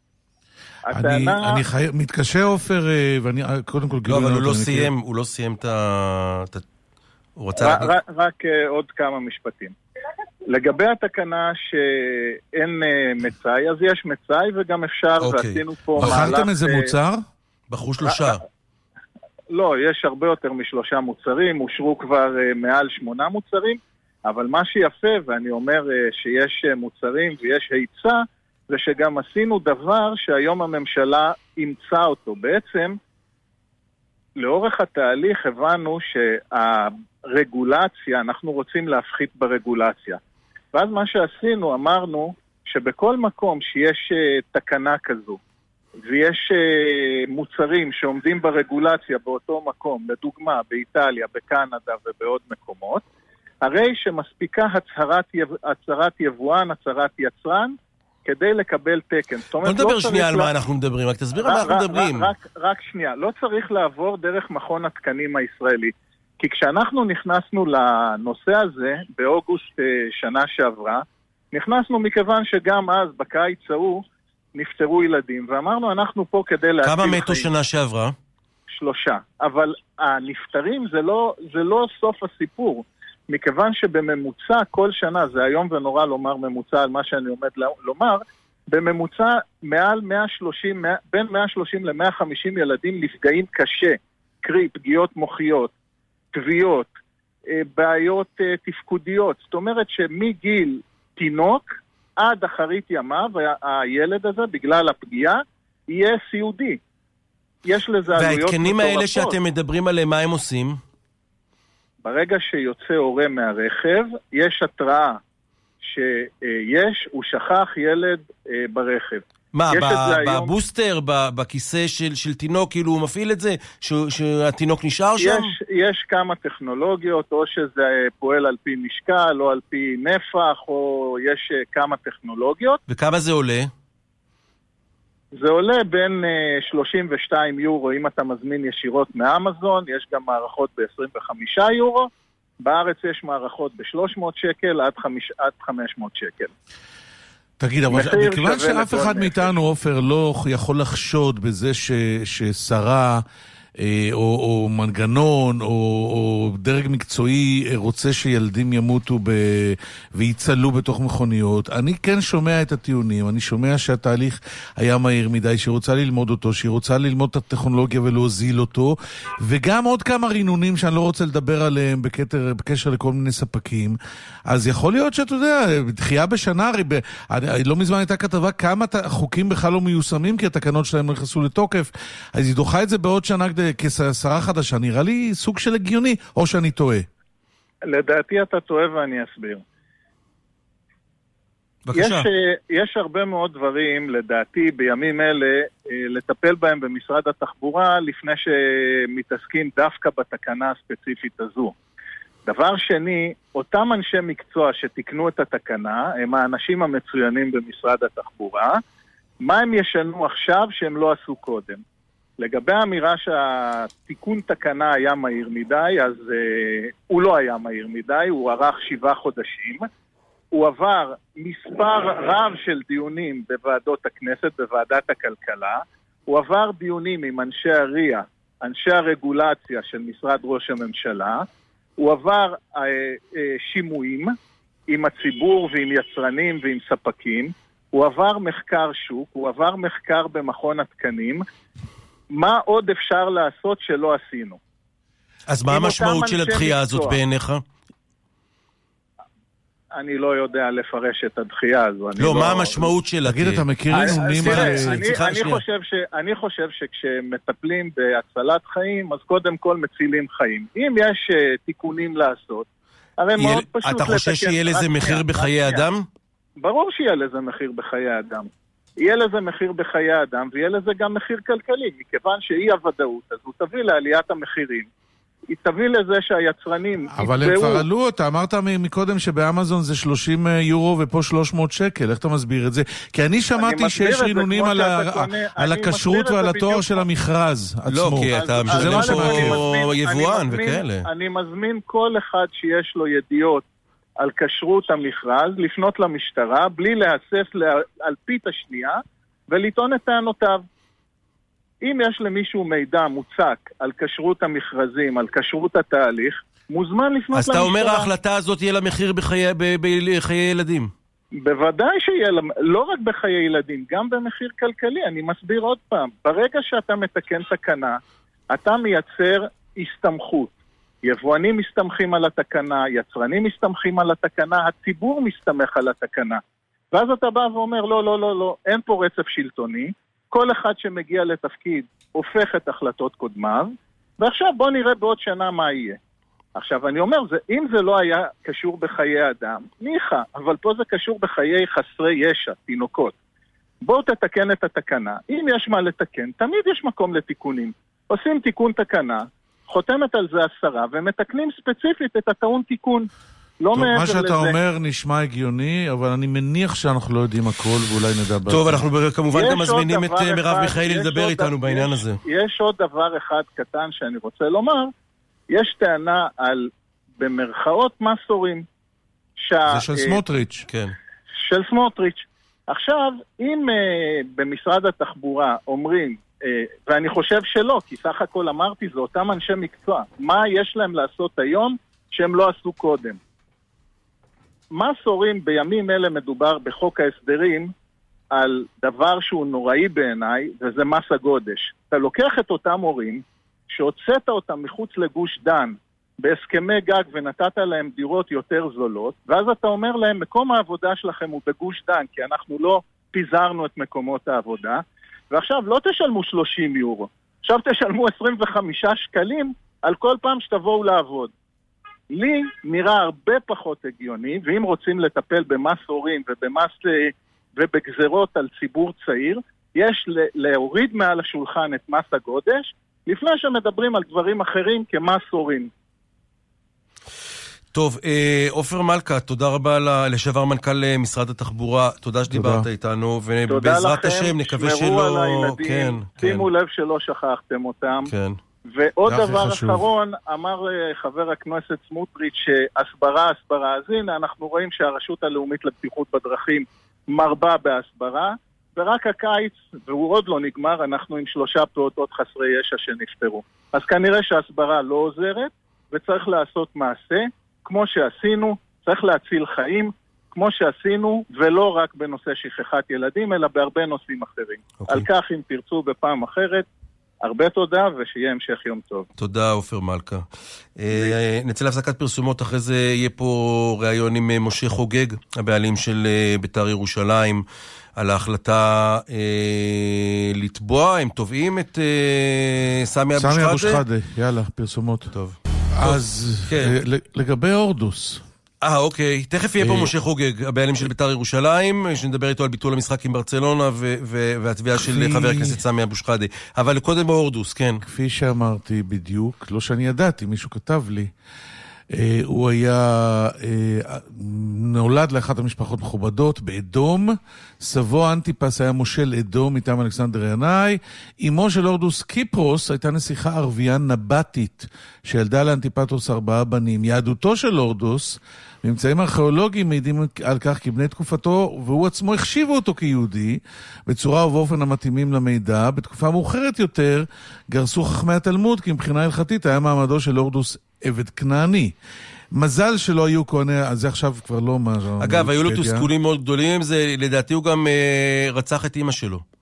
אני, אני חי... מתקשה אופר, ואני קודם כל... לא, אבל הוא לא סיים, הוא לא סיים את ה... הוא רצה... רק, רק עוד כמה משפטים. לגבי התקנה שאין מצאי, אז יש מצאי וגם אפשר, ועשינו פה מהלך... בחרתם איזה מוצר? בחרו שלושה. לא, יש הרבה יותר משלושה מוצרים, אושרו כבר מעל שמונה מוצרים, אבל מה שיפה, ואני אומר שיש מוצרים ויש היצע, זה שגם עשינו דבר שהיום הממשלה אימצה אותו. בעצם, לאורך התהליך הבנו שהרגולציה, אנחנו רוצים להפחית ברגולציה. ואז מה שעשינו, אמרנו שבכל מקום שיש תקנה כזו, ויש מוצרים שעומדים ברגולציה באותו מקום, לדוגמה באיטליה, בקנדה ובעוד מקומות, הרי שמספיקה הצהרת, הצהרת יבואן, הצהרת יצרן, כדי לקבל תקן. בוא נדבר שנייה על מה אנחנו מדברים, רק תסביר על מה אנחנו מדברים. רק שנייה, לא צריך לעבור דרך מכון התקנים הישראלי. כי כשאנחנו נכנסנו לנושא הזה, באוגוסט שנה שעברה, נכנסנו מכיוון שגם אז, בקיץ ההוא, נפטרו ילדים, ואמרנו אנחנו פה כדי להציל חיים. כמה מתו שנה שעברה? שלושה. אבל הנפטרים זה לא, זה לא סוף הסיפור. מכיוון שבממוצע כל שנה, זה היום ונורא לומר ממוצע על מה שאני עומד לומר, בממוצע מעל מאה ושלושים, בין מאה ושלושים ל-מאה וחמישים ילדים נפגעים קשה, קרי פגיעות מוחיות, תביעות, בעיות תפקודיות. זאת אומרת שמגיל תינוק עד אחרית ימיו, הילד הזה בגלל הפגיעה יהיה סיעודי. יש לזה עלויות מטורפות. וההתקנים האלה שאתם מדברים עליהם, מה הם עושים? ברגע שיוצא הורה מהרכב, יש התראה שיש, הוא שכח ילד ברכב. מה, בבוסטר, בכיסא של תינוק, כאילו הוא מפעיל את זה, שהתינוק נשאר שם? יש כמה טכנולוגיות, או שזה פועל על פי משקל, או על פי נפח, או יש כמה טכנולוגיות. וכמה זה עולה? זה עולה בין שלושים ושתיים יורו, אם אתה מזמין ישירות מאמזון, יש גם מערכות ב-עשרים וחמישה יורו, בארץ יש מערכות ב-שלוש מאות שקל עד חמש מאות שקל. תגיד, אבל מכיוון שאף אחד מאיתנו, עופר, לא יכול לחשוד בזה ש, ששרה או, או מנגנון או, או דרג מקצועי רוצה שילדים ימותו ב... ויצלו בתוך מכוניות. אני כן שומע את הטיעונים, אני שומע שהתהליך היה מהיר מדי, שהיא רוצה ללמוד אותו, שהיא רוצה ללמוד את הטכנולוגיה ולהוזיל אותו, וגם עוד כמה רינונים שאני לא רוצה לדבר עליהם בקטר, בקשר לכל מיני ספקים. אז יכול להיות שאתה יודע, דחייה בשנה, ב... אני, לא מזמן הייתה כתבה כמה חוקים בכלל לא מיושמים, כי התקנות שלהם נכנסו לתוקף, אז היא דוחה את זה בעוד שנה כשרה חדשה. נראה לי סוג של הגיוני, או שאני טועה? לדעתי אתה טועה ואני אסביר. בבקשה. יש, יש הרבה מאוד דברים, לדעתי, בימים אלה, לטפל בהם במשרד התחבורה, לפני שמתעסקים דווקא בתקנה הספציפית הזו. דבר שני, אותם אנשי מקצוע שתקנו את התקנה, הם האנשים המצוינים במשרד התחבורה, מה הם ישנו עכשיו שהם לא עשו קודם? לגבי האמירה שהתיקון תקנה היה מהיר מדי, אז uh, הוא לא היה מהיר מדי, הוא ערך שבעה חודשים, הוא עבר מספר רב של דיונים בוועדות הכנסת, בוועדת הכלכלה, הוא עבר דיונים עם אנשי הריה, אנשי הרגולציה של משרד ראש הממשלה, הוא עבר uh, uh, שימועים עם הציבור ועם יצרנים ועם ספקים, הוא עבר מחקר שוק, הוא עבר מחקר במכון התקנים, מה עוד אפשר לעשות שלא עשינו? אז מה המשמעות של הדחייה הזאת בעיניך? אני לא יודע לפרש את הדחייה הזו. לא, מה המשמעות שלה? תגיד, אתה מכיר אימונים על... אני חושב שכשמטפלים בהצלת חיים, אז קודם כל מצילים חיים. אם יש תיקונים לעשות, הרי מאוד פשוט לתקן... אתה חושב שיהיה לזה מחיר בחיי אדם? ברור שיהיה לזה מחיר בחיי אדם. יהיה לזה מחיר בחיי אדם, ויהיה לזה גם מחיר כלכלי, מכיוון שאי הוודאות, אז הוא תביא לעליית המחירים. היא תביא לזה שהיצרנים... אבל הם כבר עלו אותה, אמרת מקודם שבאמזון זה שלושים יורו ופה שלוש מאות שקל, איך אתה מסביר את זה? כי אני שמעתי שיש רינונים על הכשרות ועל התואר של המכרז עצמו. לא, כי אתה משלם פה יבואן וכאלה. אני מזמין כל אחד שיש לו ידיעות על כשרות המכרז, לפנות למשטרה, בלי להסס על פית השנייה, ולטעון את טענותיו. אם יש למישהו מידע מוצק על כשרות המכרזים, על כשרות התהליך, מוזמן לפנות למשטרה. אז אתה אומר ההחלטה הזאת יהיה לה מחיר בחיי, בחיי ילדים? בוודאי שיהיה לה, לא רק בחיי ילדים, גם במחיר כלכלי. אני מסביר עוד פעם, ברגע שאתה מתקן תקנה, אתה מייצר הסתמכות. יבואנים מסתמכים על התקנה, יצרנים מסתמכים על התקנה, הציבור מסתמך על התקנה. ואז אתה בא ואומר, לא, לא, לא, לא, אין פה רצף שלטוני, כל אחד שמגיע לתפקיד הופך את החלטות קודמיו, ועכשיו בוא נראה בעוד שנה מה יהיה. עכשיו אני אומר, זה, אם זה לא היה קשור בחיי אדם, ניחה, אבל פה זה קשור בחיי חסרי ישע, תינוקות. בואו תתקן את התקנה, אם יש מה לתקן, תמיד יש מקום לתיקונים. עושים תיקון תקנה, חותמת על זה עשרה, ומתקנים ספציפית את הטעון תיקון. לא טוב, מה שאתה לזה. אומר נשמע הגיוני, אבל אני מניח שאנחנו לא יודעים הכל, ואולי נדע בעצם. טוב, אנחנו כמובן גם מזמינים את מרב מיכאלי לדבר איתנו בעניין יש, הזה. יש עוד דבר אחד קטן שאני רוצה לומר, יש טענה על, במרכאות מסורים, שה, זה של סמוטריץ'. כן. של סמוטריץ'. עכשיו, אם uh, במשרד התחבורה אומרים, uh, ואני חושב שלא, כי סך הכל אמרתי, זה אותם אנשי מקצוע, מה יש להם לעשות היום שהם לא עשו קודם? מסורים בימים אלה מדובר בחוק ההסדרים על דבר שהוא נוראי בעיניי, וזה מס הגודש. אתה לוקח את אותם הורים, שהוצאת אותם מחוץ לגוש דן, בהסכמי גג ונתת להם דירות יותר זולות, ואז אתה אומר להם, מקום העבודה שלכם הוא בגוש דן, כי אנחנו לא פיזרנו את מקומות העבודה, ועכשיו לא תשלמו שלושים יורו, עכשיו תשלמו עשרים וחמישה שקלים על כל פעם שתבואו לעבוד. לי נראה הרבה פחות הגיוני, ואם רוצים לטפל במס הורים ובמס ובגזרות על ציבור צעיר, יש להוריד מעל השולחן את מס הגודש, לפני שמדברים על דברים אחרים כמס הורים. טוב, עופר מלכה, תודה רבה לשעבר מנכ"ל משרד התחבורה, תודה שדיברת איתנו, ובעזרת השם נקווה שלא... שמרו על הילדים, שימו לב שלא שכחתם אותם. כן. ועוד דבר אחרון, אמר חבר הכנסת סמוטריץ' שהסברה, הסברה, אז הנה אנחנו רואים שהרשות הלאומית לבטיחות בדרכים מרבה בהסברה, ורק הקיץ, והוא עוד לא נגמר, אנחנו עם שלושה פעוטות חסרי ישע שנפטרו. אז כנראה שהסברה לא עוזרת, וצריך לעשות מעשה, כמו שעשינו, צריך להציל חיים, כמו שעשינו, ולא רק בנושא שכחת ילדים, אלא בהרבה נושאים אחרים. Okay. על כך, אם תרצו בפעם אחרת, הרבה תודה, ושיהיה המשך יום טוב. תודה, עופר מלכה. נצא להפסקת פרסומות, אחרי זה יהיה פה ראיון עם משה חוגג, הבעלים של בית"ר ירושלים, על ההחלטה לתבוע, הם תובעים את סמי אבו שחאדה. סמי אבו שחאדה, יאללה, פרסומות. טוב. אז לגבי אורדוס. אה, אוקיי. תכף יהיה פה משה חוגג, הבעלים של בית"ר ירושלים, שנדבר איתו על ביטול המשחק עם ברצלונה, והתביעה של חבר הכנסת סמי אבו שחאדה. אבל קודם באורדוס, כן. כפי שאמרתי בדיוק, לא שאני ידעתי, מישהו כתב לי, הוא היה נולד לאחת המשפחות מכובדות באדום, סבו אנטיפס היה מושל אדום מטעם אלכסנדר ינאי, אמו של אורדוס קיפרוס הייתה נסיכה ערבייה נבטית שילדה לאנטיפטרוס ארבעה בנים. יהדותו של אורדוס, ממצאים ארכיאולוגיים מעידים על כך כי בני תקופתו והוא עצמו החשיבו אותו כיהודי בצורה ובאופן המתאימים למידע. בתקופה מאוחרת יותר גרסו חכמי התלמוד כי מבחינה הלכתית היה מעמדו של אורדוס עבד כנעני. מזל שלא היו כהני, אז זה עכשיו כבר לא מה... אגב, היו לו תסכולים מאוד גדולים, זה לדעתי הוא גם אה, רצח את אמא שלו.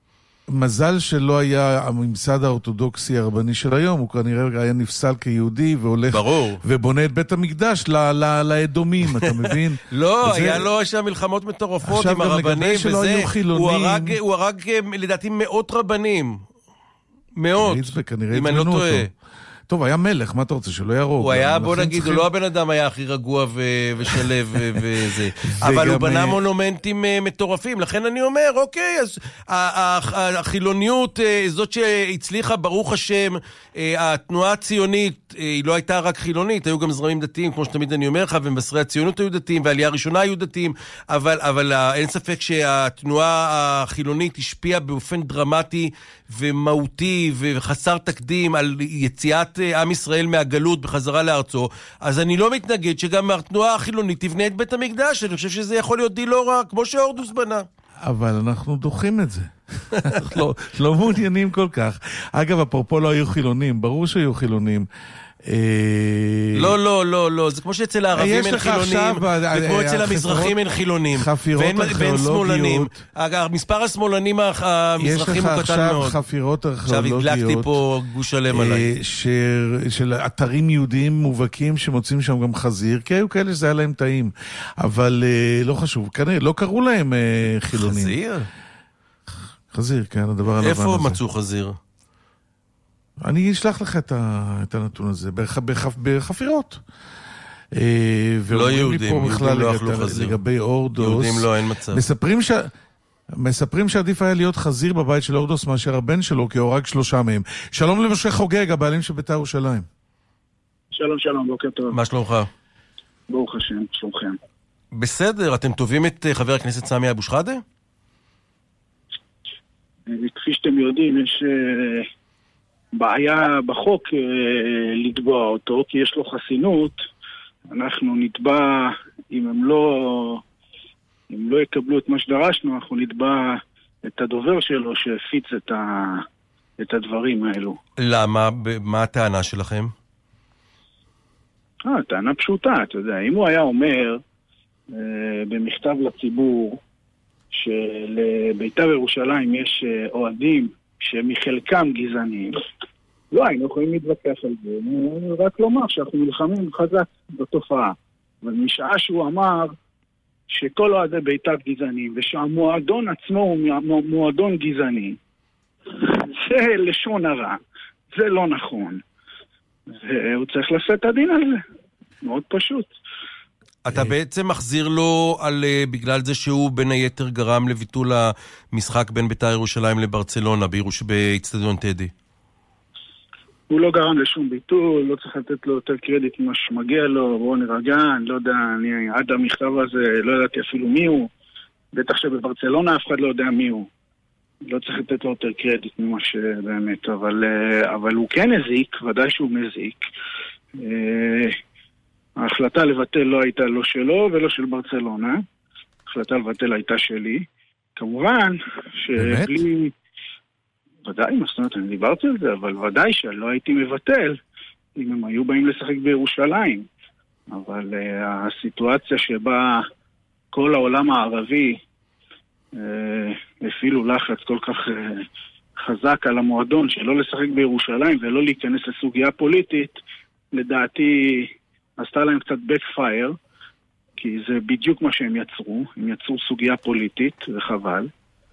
מזל שלא היה הממסד האורתודוקסי הרבני של היום, הוא כנראה היה נפסל כיהודי והולך ברור. ובונה את בית המקדש לאדומים, אתה מבין? לא, היה לו שם מלחמות מטורפות עם הרבנים וזה, הוא הרג לדעתי מאות רבנים, מאות, אם אני לא טועה. טוב, היה מלך, מה אתה רוצה, שלא ירוג? הוא היה, בוא נגיד, הוא לא הבן אדם היה הכי רגוע ושלב וזה. אבל הוא בנה מונומנטים מטורפים, לכן אני אומר, אוקיי, אז החילוניות, זאת שהצליחה, ברוך השם, התנועה הציונית, היא לא הייתה רק חילונית, היו גם זרמים דתיים, כמו שתמיד אני אומר לך, ומבשרי הציונות היו דתיים, והעלייה הראשונה היו דתיים, אבל אין ספק שהתנועה החילונית השפיעה באופן דרמטי ומהותי וחסר תקדים על יציאת עם ישראל מהגלות בחזרה לארצו, אז אני לא מתנגד שגם התנועה החילונית תבנה את בית המקדש, אני חושב שזה יכול להיות דיל לא רע, כמו שהורדוס בנה. אבל אנחנו דוחים את זה. אנחנו לא, לא מעוניינים כל כך. אגב, אפרופו לא היו חילונים, ברור שהיו חילונים. לא, לא, לא, לא, זה כמו שאצל הערבים אין חילונים, וכמו אצל המזרחים אין חילונים, ואין שמאלנים. מספר השמאלנים המזרחים הוא קטן מאוד. יש לך עכשיו חפירות ארכיאולוגיות. עכשיו הדלקתי פה גוש שלם עליי. של אתרים יהודיים מובהקים שמוצאים שם גם חזיר, כי היו כאלה שזה היה להם טעים. אבל לא חשוב, כנראה, לא קראו להם חילונים. חזיר? חזיר, כן, הדבר הלבן הזה. איפה מצאו חזיר? אני אשלח לך את, ה, את הנתון הזה, בח, בחפ, בחפירות. לא יהודים, יהודים לא אכלו חזיר. לגבי אורדוס. יהודים לא, אין מצב. מספרים, ש... מספרים שעדיף היה להיות חזיר בבית של אורדוס מאשר הבן שלו, כי הוא הרג שלושה מהם. שלום למשה חוגג, הבעלים של בית"ר ירושלים. שלום, שלום, בוקר טוב. מה שלומך? ברוך השם, שלומכם. בסדר, אתם טובים את חבר הכנסת סמי אבו שחאדה? כפי שאתם יודעים, יש... בעיה בחוק אה, לתבוע אותו, כי יש לו חסינות. אנחנו נתבע, אם הם לא, אם לא יקבלו את מה שדרשנו, אנחנו נתבע את הדובר שלו שהפיץ את, ה, את הדברים האלו. למה? מה הטענה שלכם? אה, טענה פשוטה, אתה יודע. אם הוא היה אומר אה, במכתב לציבור שלבית"ר ירושלים יש אה, אוהדים שמחלקם גזענים, לא היינו יכולים להתווכח על זה, רק לומר שאנחנו נלחמים חזק בתופעה. אבל משעה שהוא אמר שכל אוהדי בית"ר גזענים, ושהמועדון עצמו הוא מועדון גזעני, זה לשון הרע, זה לא נכון. והוא צריך לשאת את הדין על זה, מאוד פשוט. אתה בעצם מחזיר לו על, בגלל זה שהוא בין היתר גרם לביטול המשחק בין בית"ר ירושלים לברצלונה באצטדיון טדי. הוא לא גרם לשום ביטול, לא צריך לתת לו יותר קרדיט ממה שמגיע לו, בואו נרגע, אני לא יודע, אני עד המכתב הזה לא ידעתי אפילו מי הוא, בטח שבברצלונה אף אחד לא יודע מי הוא. לא צריך לתת לו יותר קרדיט ממה שבאמת, אבל, אבל הוא כן הזיק, ודאי שהוא מזיק. ההחלטה לבטל לא הייתה לא שלו ולא של ברצלונה. ההחלטה לבטל הייתה שלי. כמובן שבלי... ודאי, מה זאת אומרת, אני דיברתי על זה, אבל ודאי שלא הייתי מבטל אם הם היו באים לשחק בירושלים. אבל uh, הסיטואציה שבה כל העולם הערבי uh, הפעילו לחץ כל כך uh, חזק על המועדון שלא לשחק בירושלים ולא להיכנס לסוגיה פוליטית, לדעתי... עשתה להם קצת backfire, כי זה בדיוק מה שהם יצרו, הם יצרו סוגיה פוליטית, וחבל.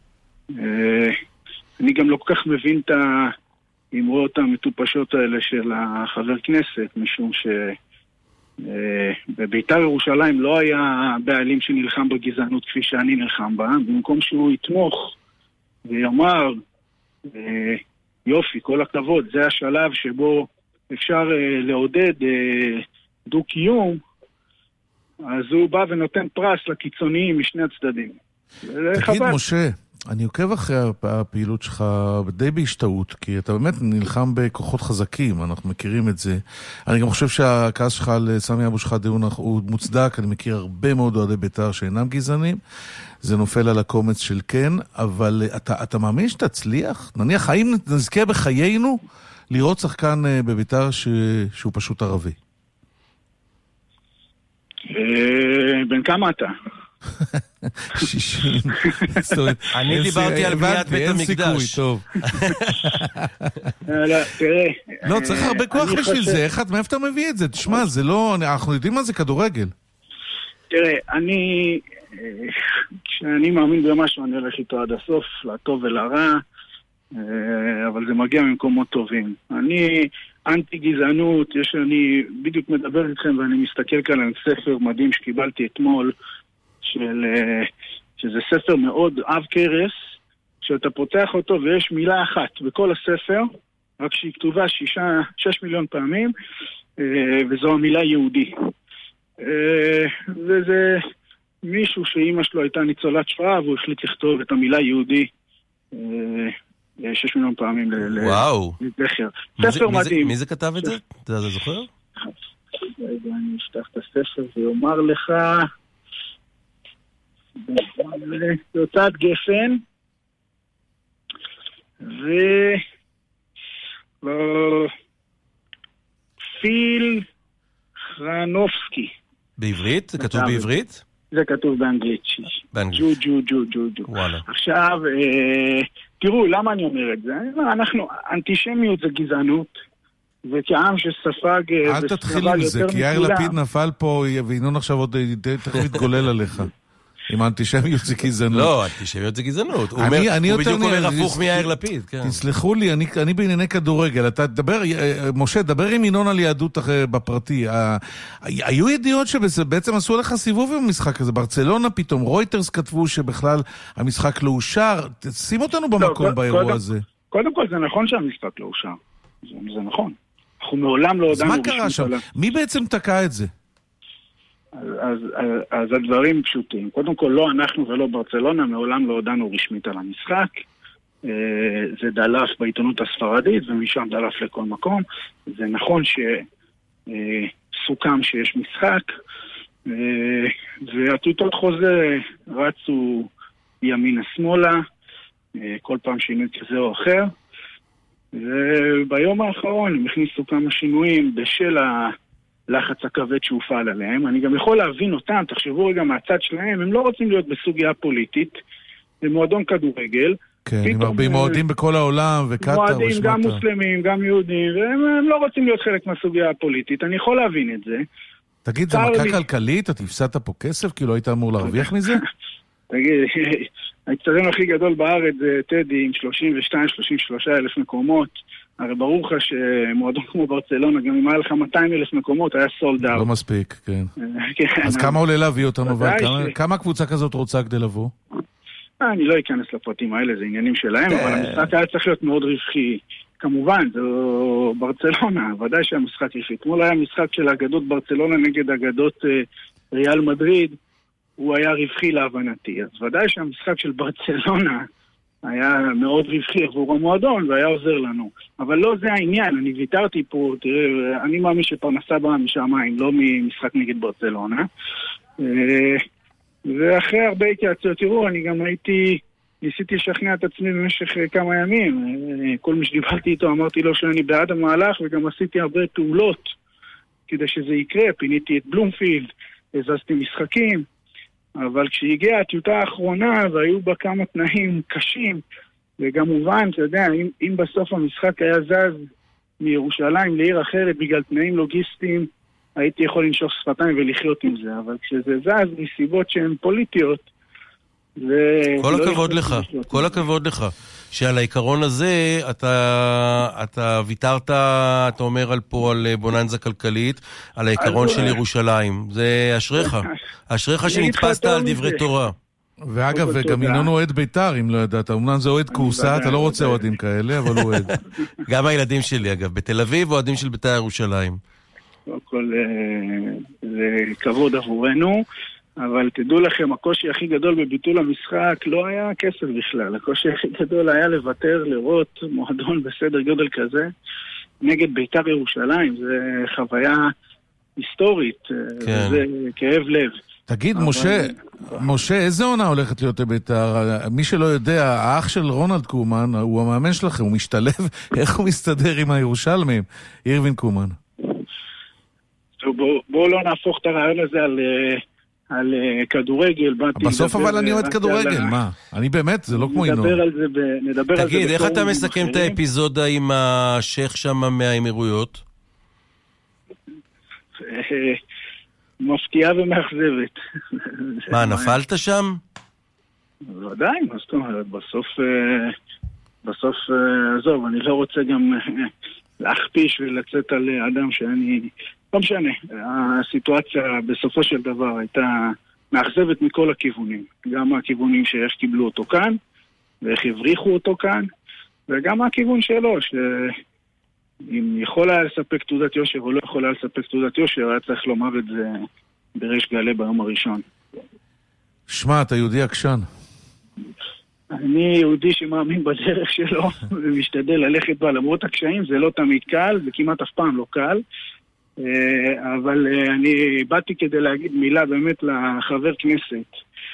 אני גם לא כל כך מבין את האמרות המטופשות האלה של החבר כנסת, משום שבבית"ר ירושלים לא היה בעלים שנלחם בגזענות כפי שאני נלחם בה, במקום שהוא יתמוך ויאמר, יופי, כל הכבוד, זה השלב שבו אפשר לעודד דו-קיום, אז הוא בא ונותן פרס לקיצוניים משני הצדדים. תגיד, משה, אני עוקב אחרי הפעילות שלך די בהשתאות, כי אתה באמת נלחם בכוחות חזקים, אנחנו מכירים את זה. אני גם חושב שהכעס שלך על סמי אבו שחאדה הוא מוצדק, אני מכיר הרבה מאוד אוהדי בית"ר שאינם גזענים, זה נופל על הקומץ של כן, אבל אתה, אתה מאמין שתצליח? נניח, האם נזכה בחיינו לראות שחקן בבית"ר ש... שהוא פשוט ערבי? בן כמה אתה? שישים. אני דיברתי על בניית בית המקדש. טוב. תראה. לא, צריך הרבה כוח בשביל זה. איך את, מאיפה אתה מביא את זה? תשמע, זה לא, אנחנו יודעים מה זה כדורגל. תראה, אני, כשאני מאמין במשהו, אני הולך איתו עד הסוף, לטוב ולרע, אבל זה מגיע ממקומות טובים. אני אנטי גזענות, יש אני בדיוק מדבר איתכם ואני מסתכל כאן על ספר מדהים שקיבלתי אתמול, של, שזה ספר מאוד עב כרס, שאתה פותח אותו ויש מילה אחת בכל הספר, רק שהיא כתובה שישה, שש מיליון פעמים, וזו המילה יהודי. וזה מישהו שאימא שלו הייתה ניצולת שואה, והוא החליט לכתוב את המילה יהודי שש מיליון פעמים וואו. לזכר. ספר מדהים. מי זה כתב את זה? אתה זוכר? אני אפתח את הספר ויאמר לך, זה הוצאת גפן, ו... פיל חרנובסקי. בעברית? זה כתוב בעברית? זה כתוב באנגלית. באנגלית. ג'ו ג'ו ג'ו ג'ו ג'ו. וואלה. עכשיו, תראו, למה אני אומר את זה? אנחנו, אנטישמיות זה גזענות, וכעם שספג... אל תתחיל עם זה, כי יאיר לפיד נפל פה, וינון עכשיו עוד תכף מתגולל עליך. עם האנטישמיות זה גזענות. לא, אנטישמיות זה גזענות. הוא בדיוק אומר הפוך מיאיר לפיד. תסלחו לי, אני בענייני כדורגל. אתה דבר, משה, דבר עם ינון על יהדות בפרטי. היו ידיעות שבעצם עשו לך סיבוב עם המשחק הזה. ברצלונה פתאום, רויטרס כתבו שבכלל המשחק לא אושר. שים אותנו במקום באירוע הזה. קודם כל זה נכון שהמשחק לא אושר. זה נכון. אנחנו מעולם לא... אז מה קרה שם? מי בעצם תקע את זה? אז, אז, אז הדברים פשוטים. קודם כל, לא אנחנו ולא ברצלונה, מעולם לא הודענו רשמית על המשחק. זה דלף בעיתונות הספרדית, ומשם דלף לכל מקום. זה נכון שסוכם שיש משחק, והטיוטות חוזה רצו ימינה-שמאלה, כל פעם שינוי כזה או אחר. וביום האחרון הם הכניסו כמה שינויים בשל ה... לחץ הכבד שהופעל עליהם. אני גם יכול להבין אותם, תחשבו רגע מהצד שלהם, הם לא רוצים להיות בסוגיה פוליטית, זה מועדון כדורגל. כן, עם הרבה מועדים בכל העולם, וקטר ושמטה. מועדים גם מוסלמים, גם יהודים, והם לא רוצים להיות חלק מהסוגיה הפוליטית, אני יכול להבין את זה. תגיד, זה מכה כלכלית? אתה הפסדת פה כסף? כאילו היית אמור להרוויח מזה? תגיד, האצטדיון הכי גדול בארץ זה טדי עם שלושים ושתיים שלושים ושלושה אלף מקומות. הרי ברור לך שמועדון כמו ברצלונה, גם אם היה לך מאתיים אלף מקומות, היה סולד אאוט. לא מספיק, כן. אז כמה עולה להביא אותם? כמה הקבוצה כזאת רוצה כדי לבוא? אני לא אכנס לפרטים האלה, זה עניינים שלהם, אבל המשחק היה צריך להיות מאוד רווחי. כמובן, זו ברצלונה, ודאי שהמשחק רווחי. אתמול היה משחק של אגדות ברצלונה נגד אגדות ריאל מדריד, הוא היה רווחי להבנתי. אז ודאי שהמשחק של ברצלונה היה מאוד רווחי עבור המועדון והיה עוזר לנו. אבל לא זה העניין, אני ויתרתי פה, תראה, אני מאמין שפרנסה באה משמיים, לא ממשחק נגד ברצלונה. ואחרי הרבה התייעצויות, תראו, אני גם הייתי, ניסיתי לשכנע את עצמי במשך כמה ימים. כל מי שדיברתי איתו אמרתי לו שאני בעד המהלך, וגם עשיתי הרבה פעולות כדי שזה יקרה. פיניתי את בלומפילד, הזזתי משחקים. אבל כשהגיעה הטיוטה האחרונה והיו בה כמה תנאים קשים, וגם מובן, אתה יודע, אם, אם בסוף המשחק היה זז מירושלים לעיר אחרת בגלל תנאים לוגיסטיים, הייתי יכול לנשוך שפתיים ולחיות עם זה, אבל כשזה זז מסיבות שהן פוליטיות, זה... כל לא הכבוד לך, כל הכבוד לך, שעל העיקרון הזה אתה, אתה ויתרת, אתה אומר על פה על בוננזה כלכלית, על העיקרון של ירושלים. זה אשריך, אשריך שנתפסת על דברי תורה. ואגב, גם ינון אוהד ביתר, אם לא ידעת, אמנם זה אוהד קורסה, אתה לא רוצה אוהדים כאלה, אבל הוא אוהד. גם הילדים שלי, אגב, בתל אביב אוהדים של ביתר ירושלים. הכל זה כבוד עבורנו. אבל תדעו לכם, הקושי הכי גדול בביטול המשחק לא היה כסף בכלל. הקושי הכי גדול היה לוותר, לראות מועדון בסדר גודל כזה נגד ביתר ירושלים. זה חוויה היסטורית, כן. זה כאב לב. תגיד, אבל... משה, משה, איזה עונה הולכת להיות לביתר? מי שלא יודע, האח של רונלד קומן, הוא המאמן שלכם, הוא משתלב, איך הוא מסתדר עם הירושלמים? אירווין קומן. בואו בוא לא נהפוך את הרעיון הזה על... על כדורגל, באתי... בסוף אבל אני אוהד כדורגל, מה? אני באמת, זה לא כמו אינו. נדבר על זה, נדבר על זה... תגיד, איך אתה מסכם את האפיזודה עם השייך שם מהאמירויות? מפתיעה ומאכזבת. מה, נפלת שם? ודאי, מה זאת אומרת, בסוף... בסוף, עזוב, אני לא רוצה גם להכפיש ולצאת על אדם שאני... לא משנה, הסיטואציה בסופו של דבר הייתה מאכזבת מכל הכיוונים. גם הכיוונים שאיך קיבלו אותו כאן, ואיך הבריחו אותו כאן, וגם הכיוון שלו, שאם יכול היה לספק תעודת יושר או לא יכול היה לספק תעודת יושר, היה צריך לומר את זה בריש גלי ביום הראשון. שמע, אתה יהודי עקשן. אני יהודי שמאמין בדרך שלו ומשתדל ללכת בה למרות הקשיים, זה לא תמיד קל, זה כמעט אף פעם לא קל, אבל אני באתי כדי להגיד מילה באמת לחבר כנסת,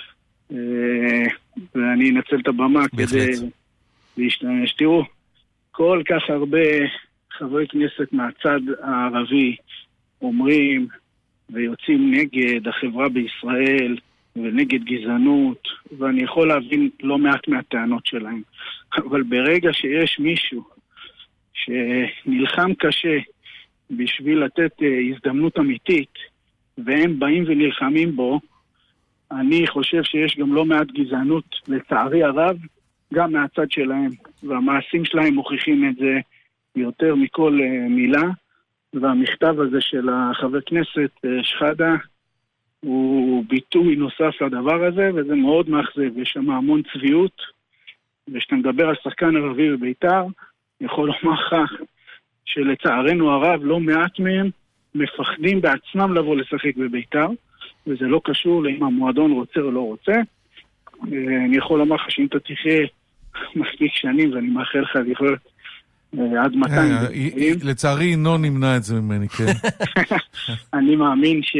ואני אנצל את הבמה כדי להשתמש. תראו, כל כך הרבה חברי כנסת מהצד הערבי אומרים ויוצאים נגד החברה בישראל ונגד גזענות, ואני יכול להבין לא מעט מהטענות שלהם. אבל ברגע שיש מישהו שנלחם קשה בשביל לתת הזדמנות אמיתית, והם באים ונלחמים בו, אני חושב שיש גם לא מעט גזענות, לצערי הרב, גם מהצד שלהם. והמעשים שלהם מוכיחים את זה יותר מכל מילה, והמכתב הזה של החבר כנסת שחדה, הוא ביטוי נוסף לדבר הזה, וזה מאוד מאכזב. יש שם המון צביעות, ושאתה מדבר על שחקן ערבי בביתר, יכול לומר לך שלצערנו הרב לא מעט מהם מפחדים בעצמם לבוא לשחק בביתר, וזה לא קשור לאם המועדון רוצה או לא רוצה. אני יכול לומר לך שאם אתה תחיה מספיק שנים, ואני מאחל לך לחיות עד מאתיים. לצערי אינו נמנע את זה ממני, כן. אני מאמין ש...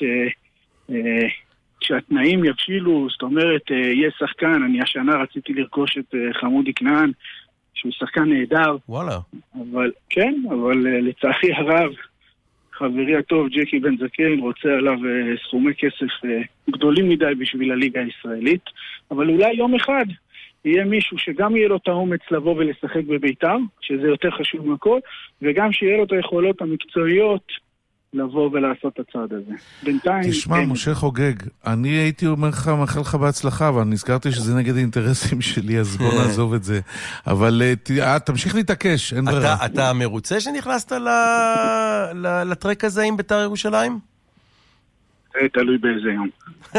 שהתנאים יבשילו, זאת אומרת, יהיה שחקן, אני השנה רציתי לרכוש את חמודי כנען, שהוא שחקן נהדר. וואלה. אבל, כן, אבל לצערי הרב, חברי הטוב, ג'קי בן זקן, רוצה עליו סכומי כסף גדולים מדי בשביל הליגה הישראלית, אבל אולי יום אחד יהיה מישהו שגם יהיה לו את האומץ לבוא ולשחק בביתר, שזה יותר חשוב מהכל, וגם שיהיה לו את היכולות המקצועיות לבוא ולעשות את הצעד הזה. בינתיים... תשמע, משה חוגג, אני הייתי אומר לך, מאחל לך בהצלחה, אבל נזכרתי שזה נגד האינטרסים שלי, אז בוא נעזוב את זה. אבל תמשיך להתעקש, אין ברירה. אתה מרוצה שנכנסת לטרק הזה עם בית"ר ירושלים? זה תלוי באיזה יום.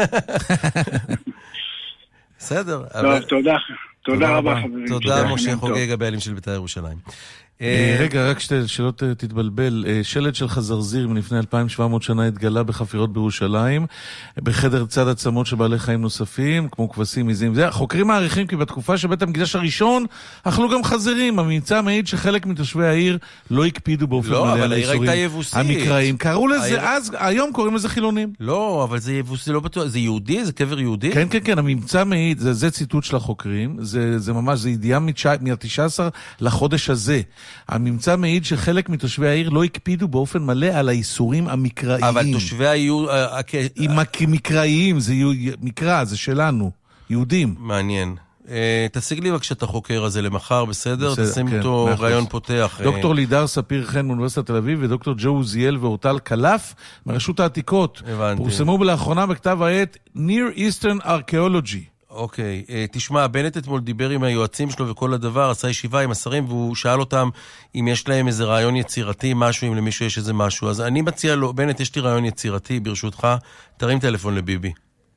בסדר. תודה. תודה רבה, חברים. תודה, משה חוגג, הבעלים של בית"ר ירושלים. רגע, רק שלא תתבלבל, שלט של חזרזיר מלפני אלפיים ושבע מאות שנה התגלה בחפירות בירושלים, בחדר צד עצמות של בעלי חיים נוספים, כמו כבשים, עזים. זה, החוקרים מעריכים כי בתקופה שבית המקדש הראשון אכלו גם חזירים. הממצא מעיד שחלק מתושבי העיר לא הקפידו באופן מלא על האיסורים המקראיים. קראו לזה אז, היום קוראים לזה חילונים. לא, אבל זה יבוסי, לא בטוח. זה יהודי? זה קבר יהודי? כן, כן, כן. הממצא מעיד, זה, זה ציטוט של החוקרים. זה, זה ממש, זה ידיעה מה-תשעה עשר לחודש הזה. הממצא מעיד שחלק מתושבי העיר לא הקפידו באופן מלא על האיסורים המקראיים. אבל תושבי העיר... מקראיים, זה מקרא, זה שלנו, יהודים. מעניין. תשיג לי בבקשה את החוקר הזה למחר, בסדר? תשים אותו רעיון פותח. דוקטור לידר ספיר חן מאוניברסיטת תל אביב ודוקטור ג'ו עוזיאל ואורטל קלף מרשות העתיקות. פורסמו לאחרונה בכתב העת Near Eastern Archaeology. אוקיי, תשמע, בנט אתמול דיבר עם היועצים שלו וכל הדבר, עשה ישיבה עם השרים, והוא שאל אותם אם יש להם איזה רעיון יצירתי, משהו, אם למישהו יש איזה משהו. אז אני מציע לו, בנט, יש לי רעיון יצירתי, ברשותך, תרים טלפון לביבי.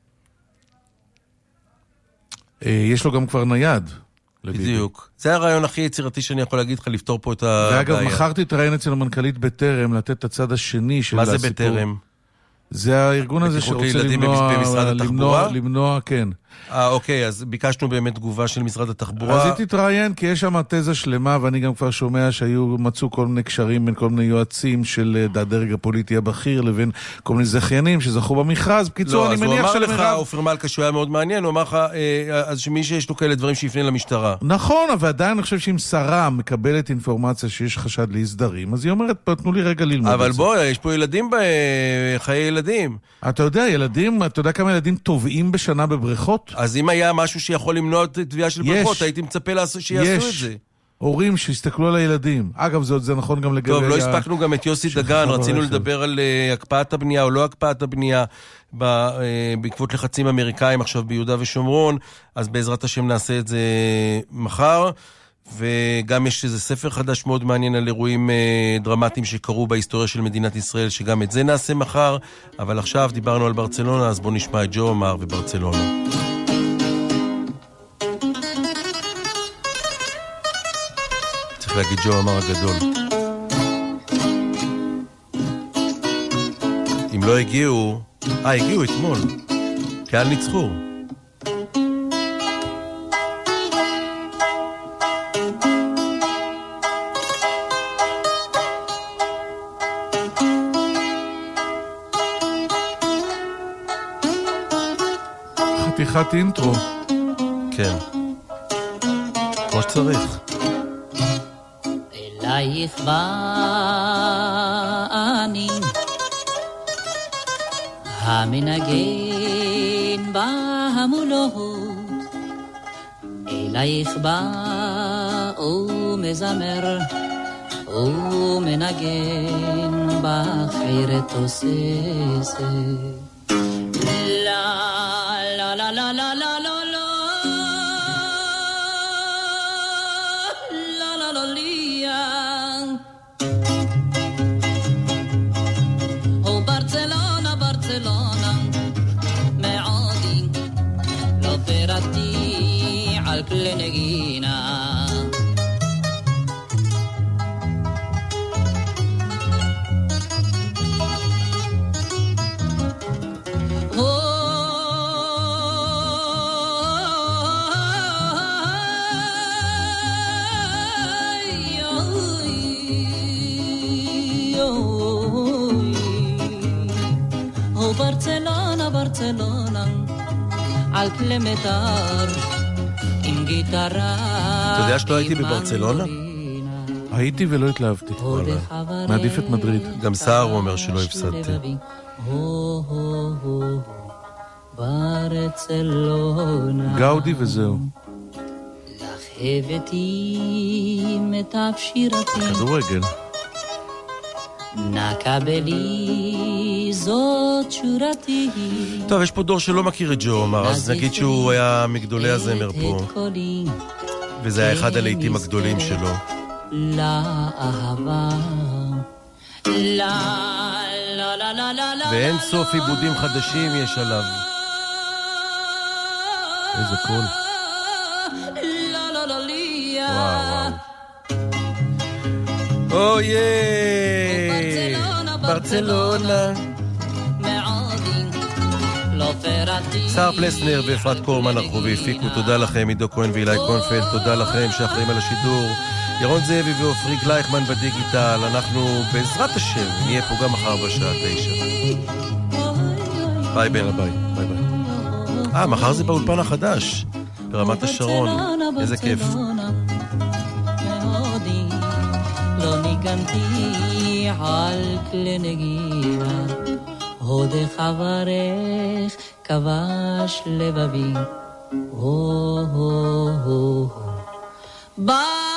יש לו גם כבר נייד. בדיוק. זה הרעיון הכי יצירתי שאני יכול להגיד לך, לפתור פה את הבעיה. ואגב, מחרתי את הרעיון אצל המנכ"לית בטרם, לתת את הצד השני של הסיפור. מה זה בטרם? זה הארגון הזה שרוצה למנוע, למנוע, למנוע, כן. אה, אוקיי, אז ביקשנו באמת תגובה של משרד התחבורה. אז היא תתראיין, כי יש שם תזה שלמה, ואני גם כבר שומע שהיו, מצאו כל מיני קשרים בין כל מיני יועצים של הדרג הפוליטי הבכיר, לבין כל מיני זכיינים שזכו במכרז. בקיצור, אני מניח שלמרב... לא, אז הוא אמר לך, שמרב... אופיר מלכה, שהוא היה מאוד מעניין, הוא אמר לך, אה, אז שמי שיש לו כאלה דברים שיפנה למשטרה. נכון, אבל עדיין אני חושב שאם שרה מקבלת אינפורמציה שיש חשד להסדרים, אז היא אומרת, תנו לי רגע ללמוד אבל בוא, יש פה ילדים בחיי ילדים. אתה יודע, ילדים, אתה יודע כמה ילדים טובעים בשנה בבריכות? אז אם היה משהו שיכול למנוע תביעה של בריכות, הייתי מצפה שיעשו את זה. הורים שיסתכלו על הילדים. אגב, זה, זה נכון גם לגבי... טוב, לא הספקנו גם את יוסי דגן, רצינו לדבר על uh, הקפאת הבנייה או לא הקפאת הבנייה ב, uh, בעקבות לחצים אמריקאים עכשיו ביהודה ושומרון, אז בעזרת השם נעשה את זה מחר, וגם יש איזה ספר חדש מאוד מעניין על אירועים uh, דרמטיים שקרו בהיסטוריה של מדינת ישראל, שגם את זה נעשה מחר, אבל עכשיו דיברנו על ברצלונה, אז בואו נשמע את ג'ו עמר וברצלונה. להגיד ג'ו עמר הגדול. אם לא הגיעו, אה, הגיעו אתמול. קהל ניצחו. חתיכת אינטרו. כן. כמו שצריך. אלייך באני המנגן בהמולות אלייך בא ומזמר ומנגן בחירת תוססת לה לה לה לה לה לה לנגינה או ברצלונה ברצלונה על כלי מטר אתה יודע שלא הייתי בברצלונה? הייתי ולא התלהבתי. מעדיף את מדריד. גם סער אומר שלא הפסדתי. גאודי וזהו. לך הבאתי מיטב שירתי כדורגל. נקבלי זאת שורתי. טוב, יש פה דור שלא מכיר את ג'ו עמר, אז נגיד שהוא היה מגדולי הזמר פה, וזה היה אחד הלהיטים הגדולים שלו. ואין סוף עיבודים חדשים יש עליו. איזה קול. וואו וואו. אוי ברצלונה. שר פלסנר ואפרת קורמן ערכו והפיקו. תודה לכם עידו כהן ואילי קונפלד. תודה לכם שאחראים על השידור, ירון זאבי ואופרי גלייכמן בדיגיטל. אנחנו בעזרת השם נהיה פה גם מחר בשעה תשע. ביי ביי ביי ביי ביי. אה, מחר זה באולפן החדש ברמת השרון. איזה כיף. לא ניגנתי על כלי נגינה, הודך אברך כבש לבבי. הו הו הו ביי.